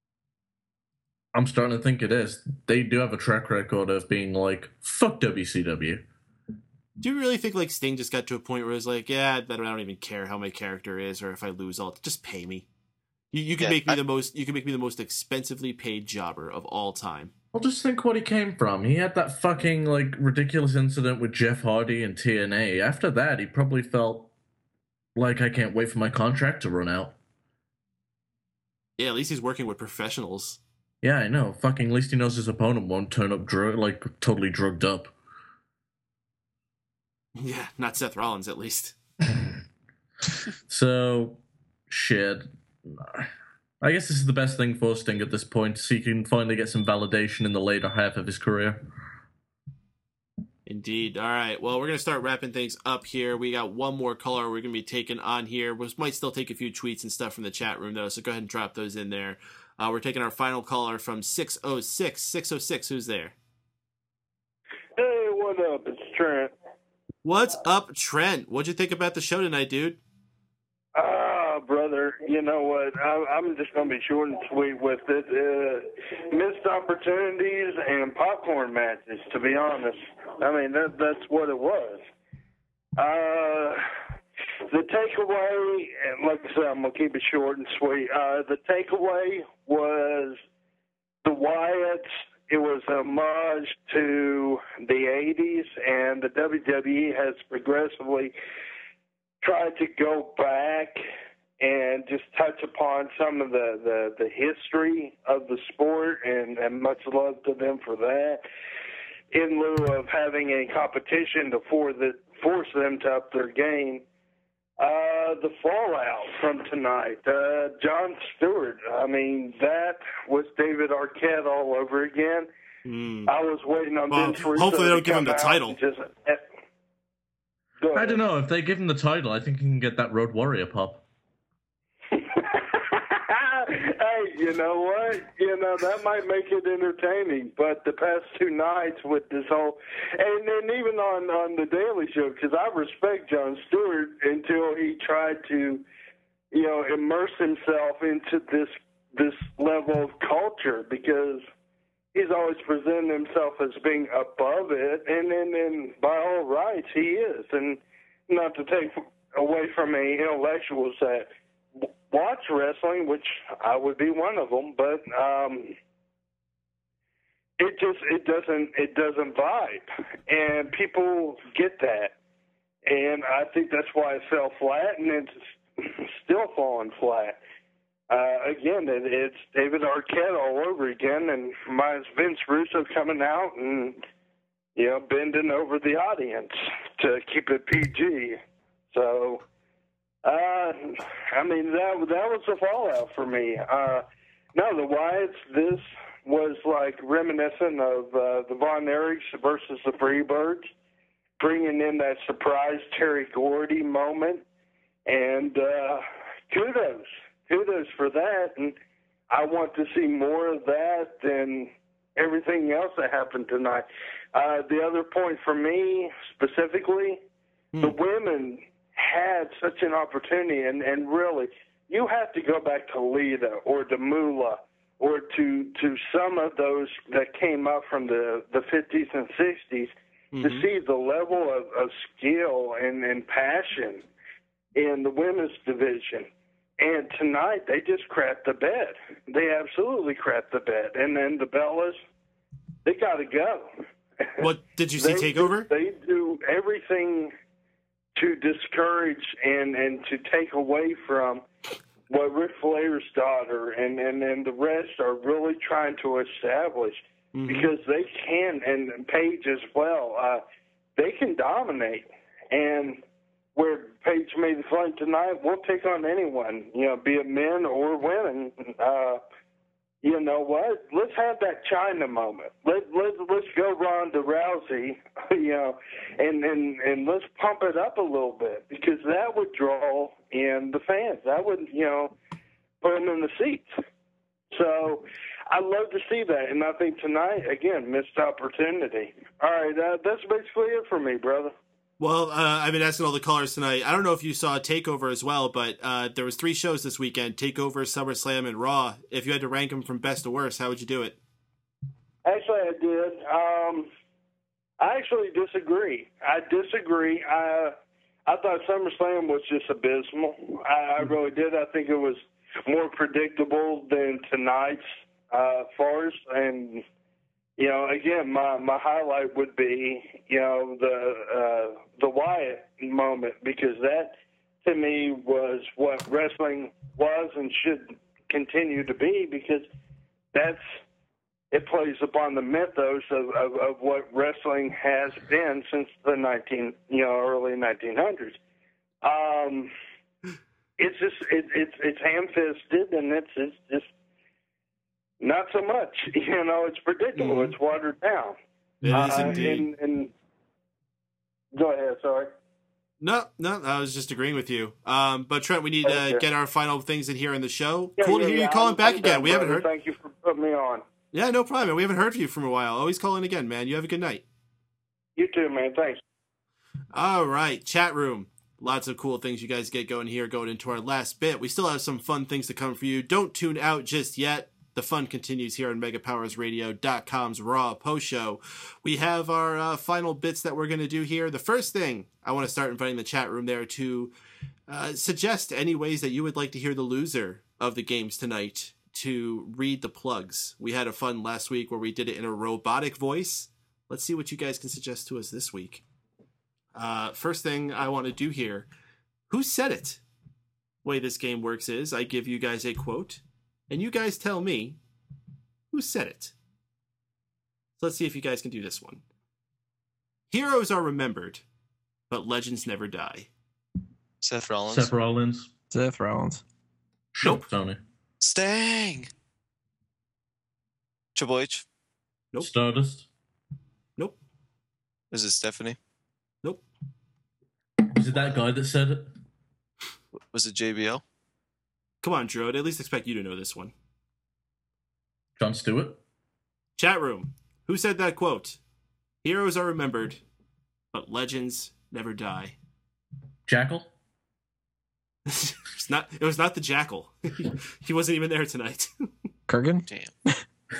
I'm starting to think it is. They do have a track record of being like, fuck W C W. Do you really think like Sting just got to a point where it's like, yeah, I don't, I don't even care how my character is, or if I lose, I'll just pay me. You, you can Yeah, make me I- the most. You can make me the most expensively paid jobber of all time. Well, just think what he came from. He had that fucking, like, ridiculous incident with Jeff Hardy and T N A. After that, he probably felt like, I can't wait for my contract to run out. Yeah, at least he's working with professionals. Yeah, I know. Fucking at least he knows his opponent won't turn up, dr- like, totally drugged up. Yeah, not Seth Rollins at least. So, shit. I guess this is the best thing for Sting at this point, so he can finally get some validation in the later half of his career. Indeed. All right. Well, we're going to start wrapping things up here. We got one more caller we're going to be taking on here. We might still take a few tweets and stuff from the chat room, though, so go ahead and drop those in there. Uh, we're taking our final caller from six oh six. six oh six, who's there? Hey, what up? It's Trent. What's up, Trent? What'd you think about the show tonight, dude? Ah, brother, you know what? I, I'm just going to be short and sweet with it. Uh, missed opportunities and popcorn matches, to be honest. I mean, that that's what it was. Uh, the takeaway, and like I said, I'm going to keep it short and sweet. Uh, the takeaway was the Wyatts. It was a homage to the eighties, and the W W E has progressively tried to go back and just touch upon some of the, the, the history of the sport, and, and much love to them for that. in lieu of having a competition to for the, force them to up their game. Uh, the fallout from tonight, uh, Jon Stewart. I mean, that was David Arquette all over again. Mm. I was waiting on Well, Vince Russo hopefully they to don't give him come the out title. and Just, I don't know. If they give him the title, I think he can get that Road Warrior pop. Hey, you know what? You know, that might make it entertaining. But the past two nights with this whole, and then even on, on the Daily Show, because I respect Jon Stewart until he tried to, you know, immerse himself into this this level of culture, because he's always presented himself as being above it, and then and by all rights he is. And not to take away from any intellectuals that watch wrestling, which I would be one of them, but um, it just it doesn't it doesn't vibe, and people get that, and I think that's why it fell flat, and it's still falling flat. Uh, again, it, it's David Arquette all over again, and mine's Vince Russo coming out and you know bending over the audience to keep it P G. So. Uh, I mean, that that was the fallout for me. Uh, no, the Wyatts, this was like reminiscent of uh, the Von Erichs versus the Freebirds, bringing in that surprise Terry Gordy moment. And uh, kudos, kudos for that. And I want to see more of that than everything else that happened tonight. Uh, the other point for me specifically, hmm. the women had such an opportunity, and, and really, you have to go back to Lita or to Moolah or to to some of those that came up from the, the fifties and sixties mm-hmm. to see the level of, of skill and, and passion in the women's division. And tonight, they just crapped the bed. They absolutely crapped the bed. And then the Bellas, they got to go. What, did you see they TakeOver? Do, they do everything to discourage and, and to take away from what Ric Flair's daughter and, and, and the rest are really trying to establish, mm-hmm. because they can, and Paige as well, uh, they can dominate. And where Paige made the claim tonight, we'll take on anyone, you know, be it men or women. Uh, you know what? Let's have that China moment. Let let let's go Ronda Rousey, you know, and, and and let's pump it up a little bit, because that would draw in the fans. That would, you know, put them in the seats. So I love to see that, and I think tonight again, missed opportunity. All right, uh, that's basically it for me, brother. Well, uh, I've been asking all the callers tonight. I don't know if you saw TakeOver as well, but uh, there was three shows this weekend: TakeOver, SummerSlam, and Raw. If you had to rank them from best to worst, how would you do it? Actually, I did. Um, I actually disagree. I disagree. I I thought SummerSlam was just abysmal. I, I really did. I think it was more predictable than tonight's uh, farce. And you know, again, my, my highlight would be, you know, the uh, the Wyatt moment, because that, to me, was what wrestling was and should continue to be, because that's, it plays upon the mythos of, of, of what wrestling has been since the nineteen, you know, early nineteen hundreds. Um, it's just, it, it's it's ham-fisted, and it's, it's just, not so much, you know. It's predictable. Mm-hmm. It's watered down. It uh, is indeed. And, and go ahead. Sorry. No, no, I was just agreeing with you. Um, but Trent, we need to okay. uh, get our final things in here in the show. Yeah, cool yeah, to hear yeah. you calling I'm, back I'm again. done, We haven't heard. Thank you for putting me on. Yeah, no problem. We haven't heard from you from a while. Always calling again, man. You have a good night. You too, man. Thanks. All right, chat room. Lots of cool things you guys get going here, going into our last bit. We still have some fun things to come for you. Don't tune out just yet. The fun continues here on Mega Powers Radio dot com's Raw Post Show. We have our uh, final bits that we're going to do here. The first thing, I want to start inviting the chat room there to uh, suggest any ways that you would like to hear the loser of the games tonight to read the plugs. We had a fun last week where we did it in a robotic voice. Let's see what you guys can suggest to us this week. Uh, first thing I want to do here, who said it? The way this game works is I give you guys a quote, and you guys tell me who said it. So let's see if you guys can do this one. Heroes are remembered, but legends never die. Seth Rollins. Seth Rollins. Seth Rollins. Nope. Tony. Stang. Triple H. Nope. Stardust. Nope. Is it Stephanie? Nope. Was it that guy that said it? Was it J B L? Come on, Drew. I'd at least expect you to know this one. Jon Stewart. Chat room. Who said that quote? Heroes are remembered, but legends never die. Jackal. It's not. It was not the Jackal. He wasn't even there tonight. Kurgan. Damn.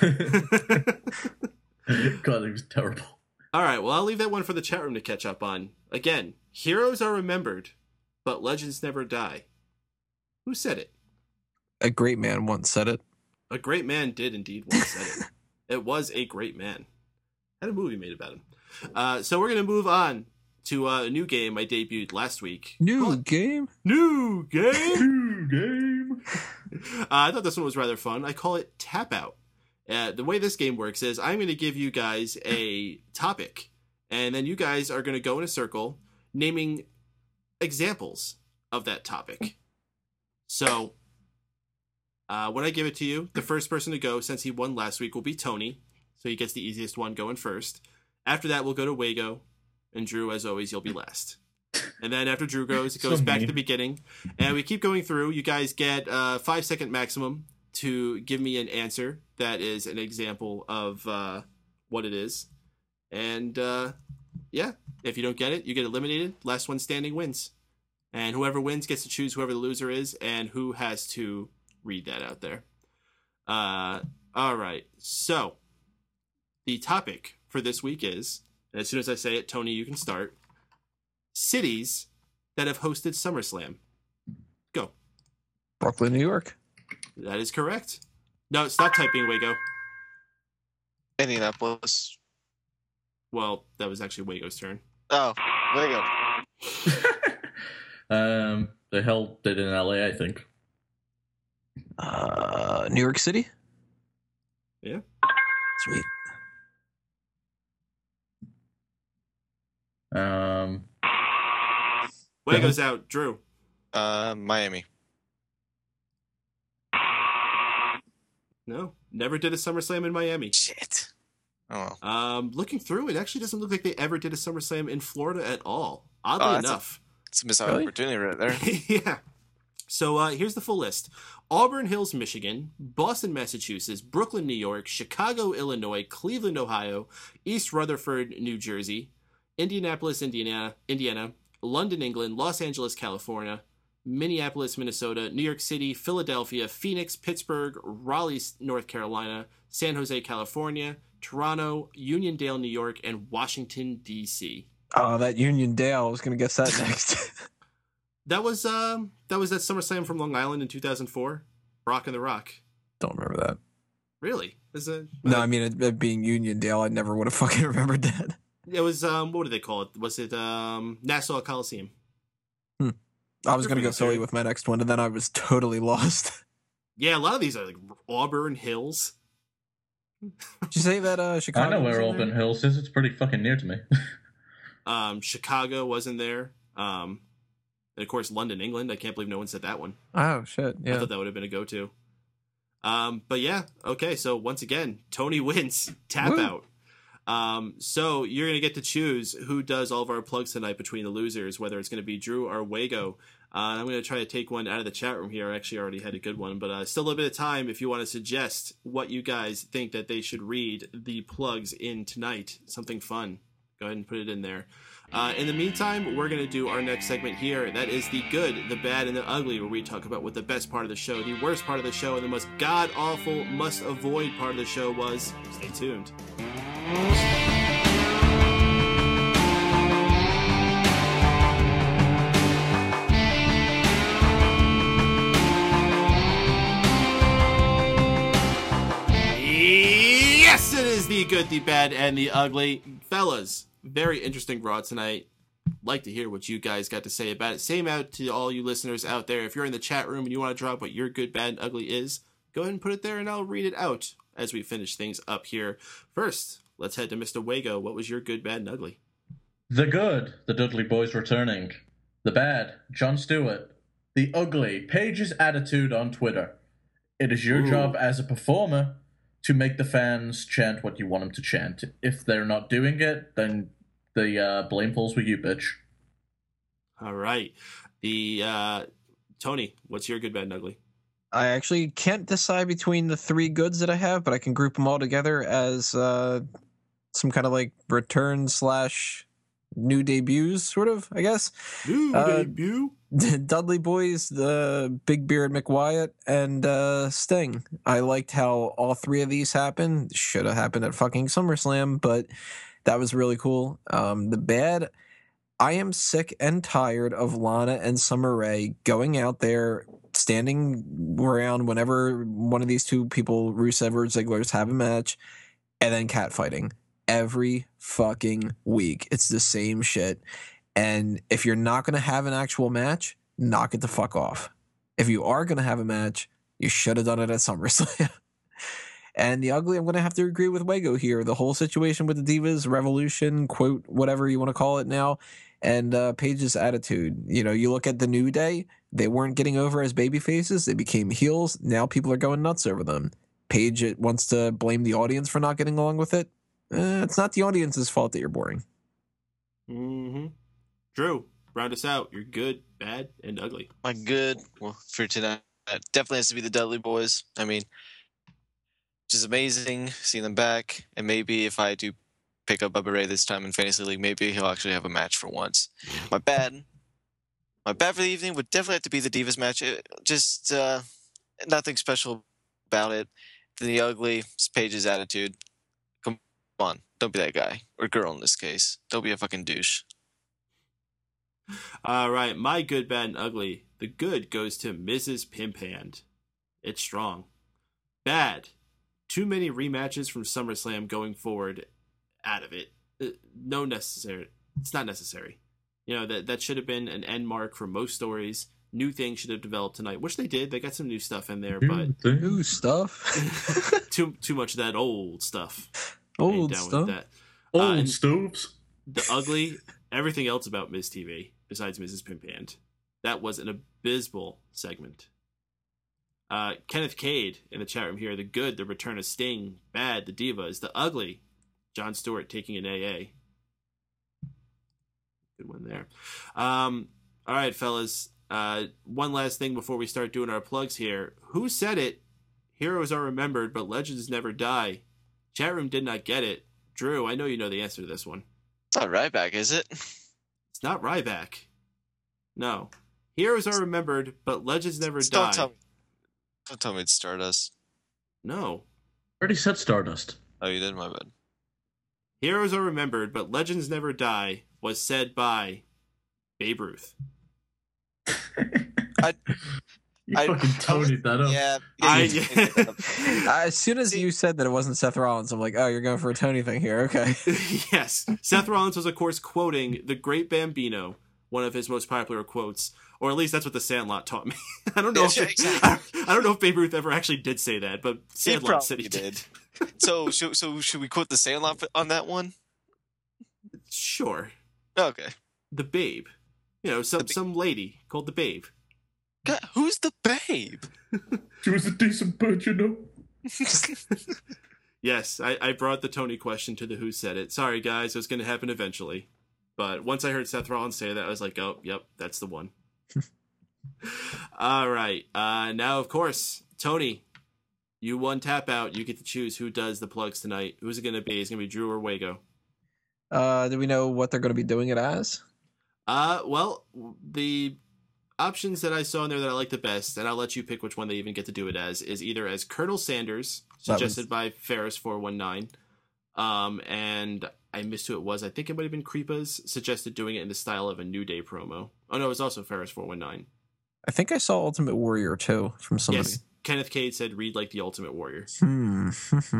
God, it was terrible. All right. Well, I'll leave that one for the chat room to catch up on. Again, heroes are remembered, but legends never die. Who said it? A great man once said it. A great man did indeed once said it. It was a great man. Had a movie made about him. Uh, so we're gonna move on to uh, a new game I debuted last week. New Well, game? New game? New game. uh, I thought this one was rather fun. I call it Tap Out. Uh, the way this game works is I'm going to give you guys a topic, and then you guys are going to go in a circle naming examples of that topic. So uh, when I give it to you, the first person to go, since he won last week, will be Tony. So he gets the easiest one going first. After that, we'll go to Wago, and Drew, as always, you'll be last. And then after Drew goes, it goes So back mean. to the beginning. And we keep going through. You guys get uh, five second maximum to give me an answer that is an example of uh, what it is. And uh, yeah, if you don't get it, you get eliminated. Last one standing wins. And whoever wins gets to choose whoever the loser is and who has to read that out there. Uh, all right. So the topic for this week is, and as soon as I say it, Tony, you can start. Cities that have hosted SummerSlam. Go. Brooklyn, New York. That is correct. No, stop typing, Wago. Indianapolis. Well, that was actually Wago's turn. Oh, there you go. um, they held it in L A, I think. Uh, New York City. Yeah. Sweet. Um, Wago's out. Drew. Uh, Miami. No, never did a SummerSlam in Miami. Shit. Oh well. Um, looking through, it actually doesn't look like they ever did a SummerSlam in Florida at all. Oddly Oh, that's a- enough. It's a missed Really? opportunity right there. Yeah. So uh, here's the full list. Auburn Hills, Michigan, Boston, Massachusetts, Brooklyn, New York, Chicago, Illinois, Cleveland, Ohio, East Rutherford, New Jersey, Indianapolis, Indiana, Indiana, London, England, Los Angeles, California, Minneapolis, Minnesota, New York City, Philadelphia, Phoenix, Pittsburgh, Raleigh, North Carolina, San Jose, California, Toronto, Uniondale, New York, and Washington, D C Oh, that Union Dale. I was going to guess that next. That was um that was that SummerSlam from Long Island in two thousand four. Rock and the Rock. Don't remember that. Really? Is it? No, I mean, it, it being Union Dale, I never would have fucking remembered that. It was um what do they call it? Was it um Nassau Coliseum? Hmm. I was Good going to for go you, Philly sir. with my next one, and then I was totally lost. Yeah, a lot of these are like Auburn Hills. Did you say that uh, Chicago? I know was where in Auburn there? Hills is. It's pretty fucking near to me. Um, Chicago wasn't there. Um, and of course London, England. I can't believe no one said that one. Oh, shit. I Yeah. thought that would have been a go-to. Um, but yeah, okay. So once again, Tony wins. Tap Woo. out. Um, so you're gonna get to choose who does all of our plugs tonight between the losers, whether it's gonna be Drew or Wago. Uh, I'm gonna try to take one out of the chat room here. I actually already had a good one, but uh, still a little bit of time if you want to suggest what you guys think that they should read the plugs in tonight. Something fun. Go ahead and put it in there. Uh, in the meantime, we're going to do our next segment here. That is the good, the bad, and the ugly, where we talk about what the best part of the show, the worst part of the show, and the most god-awful, must-avoid part of the show was. Stay tuned. Yes, it is the good, the bad, and the ugly. Fellas, very interesting Raw tonight. Like to hear what you guys got to say about it. Same out to all you listeners out there. If you're in the chat room and you want to drop what your good, bad, and ugly is, go ahead and put it there and I'll read it out as we finish things up here. First, let's head to Mister Wago. What was your good, bad, and ugly? The good, the Dudley Boys returning. The bad, Jon Stewart. The ugly, Paige's attitude on Twitter. It is your Ooh. job as a performer to make the fans chant what you want them to chant. If they're not doing it, then the uh, blame falls with you, bitch. All right. The uh, Tony, what's your good, bad, and ugly? I actually can't decide between the three goods that I have, but I can group them all together as uh, some kind of like return slash new debuts, sort of, I guess. New uh, debut. Dudley Boys, the Big Beard McWyatt, and uh, Sting. I liked how all three of these happened. Should have happened at fucking SummerSlam, but that was really cool. Um, the bad, I am sick and tired of Lana and Summer Rae going out there, standing around whenever one of these two people, Rusev or Ziggler's, have a match, and then catfighting every fucking week. It's the same shit. And if you're not going to have an actual match, knock it the fuck off. If you are going to have a match, you should have done it at SummerSlam. And the ugly, I'm going to have to agree with Wago here. The whole situation with the Divas, Revolution, quote, whatever you want to call it now, and uh, Paige's attitude. You know, you look at the New Day, they weren't getting over as baby faces. They became heels. Now people are going nuts over them. Paige wants to blame the audience for not getting along with it. Eh, it's not the audience's fault that you're boring. Mm-hmm. Drew, round us out. You're good, bad, and ugly. My good, well, for tonight, definitely has to be the Dudley Boys. I mean, which is amazing seeing them back. And maybe if I do pick up Bubba Ray this time in Fantasy League, maybe he'll actually have a match for once. My bad, my bad for the evening would definitely have to be the Divas match. It, just uh, nothing special about it. The ugly, it's Paige's attitude. Come on, don't be that guy or girl in this case. Don't be a fucking douche. All right, my good, bad, and ugly. The good goes to Missus Pimphand. It's strong. Bad. Too many rematches from SummerSlam going forward out of it. Uh, no necessary. It's not necessary. You know, that, that should have been an end mark for most stories. New things should have developed tonight, which they did. They got some new stuff in there, but New stuff? too too much of that old stuff. Old down stuff? With that. Old Uh, stoves. The ugly, everything else about Miz T V, besides Missus Pimphand. That was an abysmal segment. Uh, Kenneth Cade in the chat room here. The good, the return of Sting. Bad, the Divas. The ugly, Jon Stewart taking an A A. Good one there. Um, all right, fellas. Uh, one last thing before we start doing our plugs here. Who said it? Heroes are remembered, but legends never die. Chat room did not get it. Drew, I know you know the answer to this one. It's not Ryback, is it? It's not Ryback. No. Heroes are remembered, but legends never Just die. Don't tell me. Don't tell me it's Stardust. No. Already said Stardust. Oh, you did? My bad. Heroes are remembered, but legends never die was said by Babe Ruth. I, You I- fucking Tony'd that up. yeah. I- yeah, you did that up. As soon as you said that it wasn't Seth Rollins, I'm like, oh, you're going for a Tony thing here. Okay. Yes. Seth Rollins was, of course, quoting the great Bambino, one of his most popular quotes, or at least that's what the Sandlot taught me. I don't know Yeah, if sure, it- exactly. I don't know if Babe Ruth ever actually did say that, but Sandlot said he probably did. So, so, so should we quote the Sandlot on that one? Sure. Okay. The Babe. You know, some The ba- some lady called the Babe. God, who's the Babe? She was a decent bitch, you know. Yes, I, I brought the Tony question to the Who Said It. Sorry, guys, it was going to happen eventually. But once I heard Seth Rollins say that, I was like, oh, yep, that's the one. All right. Uh, now, of course, Tony, you won Tap Out. You get to choose who does the plugs tonight. Who's it going to be? Is it going to be Drew or Wago? Uh, do we know what they're going to be doing it as? Uh, well, the options that I saw in there that I like the best, and I'll let you pick which one they even get to do it as, is either as Colonel Sanders, That was- suggested by Ferris four one nine, um, and I missed who it was. I think it might have been Creepas, suggested doing it in the style of a New Day promo. Oh, no, it was also Ferris four one nine. I think I saw Ultimate Warrior too from somebody. Yes, Kenneth Cade said, read like the Ultimate Warrior. Hmm.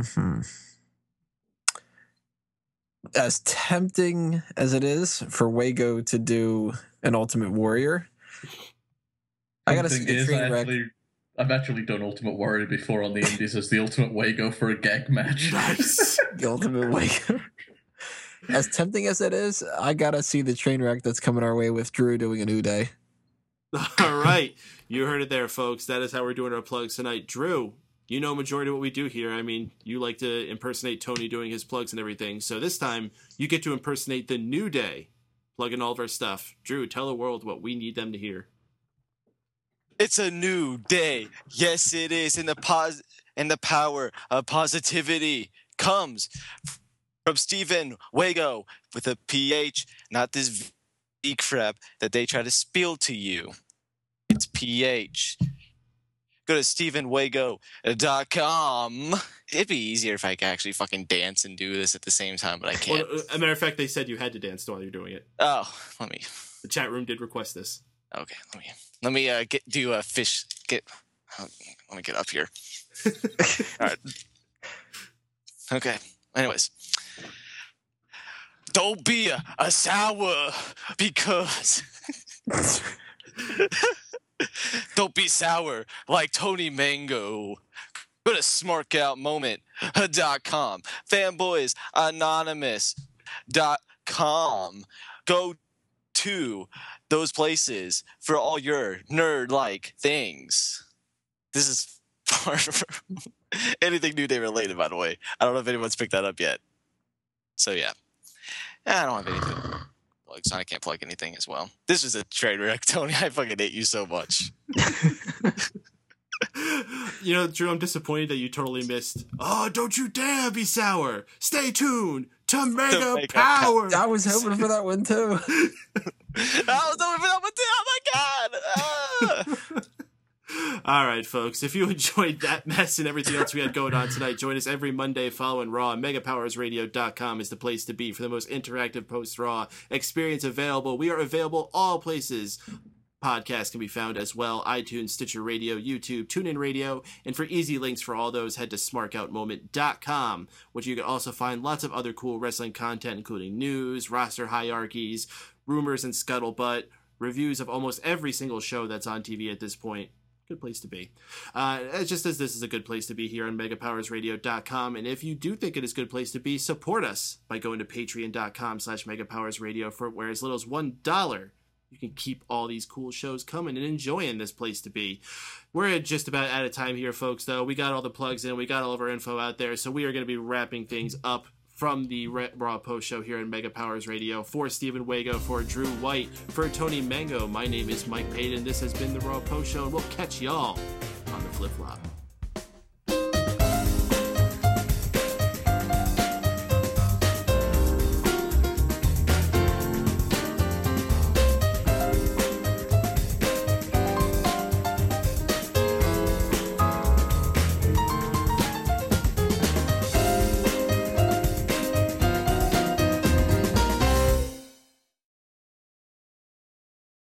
As tempting as it is for Wago to do an Ultimate Warrior, I gotta see Thing the is, I train wreck. actually, I've actually done Ultimate Warrior before on the Indies as the Ultimate Wago for a gag match. Nice. The Ultimate Wago. as tempting as it is, I gotta see the train wreck that's coming our way with Drew doing a New Day. All right. You heard it there, folks. That is how we're doing our plugs tonight. Drew, you know majority of what we do here. I mean, you like to impersonate Tony doing his plugs and everything. So this time, you get to impersonate the New Day, plugging all of our stuff. Drew, tell the world what we need them to hear. It's a new day. Yes, it is. And the pos- and the power of positivity comes from Stephen Wago with a P H, not this V crap that they try to spill to you. It's P H. Go to stephen wago dot com. It'd be easier if I could actually fucking dance and do this at the same time, but I can't. Well, as a matter of fact, they said you had to dance while you're doing it. Oh, let me. The chat room did request this. Okay, let me let me uh, get do a fish. Get. Uh, let me get up here. All right. Okay. Anyways, don't be a, a sour because. Don't be sour like Tony Mango. Go to smart out moment dot com. Fanboys Anonymous dot com. Go to those places for all your nerd-like things. This is far from anything New Day related, by the way. I don't know if anyone's picked that up yet. So, yeah. I don't have anything. Plugs. I can't plug anything as well. This is a train wreck, Tony. I fucking hate you so much. You know, Drew, I'm disappointed that you totally missed. Oh, don't you dare be sour. Stay tuned to Mega, Mega Power. I was hoping for that one too. I was hoping for that one too. Oh my god. Ah. All right, folks. If you enjoyed that mess and everything else we had going on tonight, join us every Monday following Raw. mega powers radio dot com is the place to be for the most interactive post-Raw experience available. We are available all places. Podcasts can be found as well. iTunes, Stitcher Radio, YouTube, TuneIn Radio. And for easy links for all those, head to smart out moment dot com, which you can also find lots of other cool wrestling content, including news, roster hierarchies, rumors and scuttlebutt, reviews of almost every single show that's on T V at this point. Good place to be. Uh, just as this is a good place to be here on mega powers radio dot com. And if you do think it is a good place to be, support us by going to patreon dot com slash mega powers radio for where as little as one dollar. You can keep all these cool shows coming and enjoying this place to be. We're just about out of time here, folks, though. We got all the plugs in. We got all of our info out there. So we are going to be wrapping things up from the Raw Post Show here in Mega Powers Radio. For Stephen Wago, for Drew White, for Tony Mango, my name is Mike Payton. This has been the Raw Post Show, and we'll catch y'all on the flip-flop.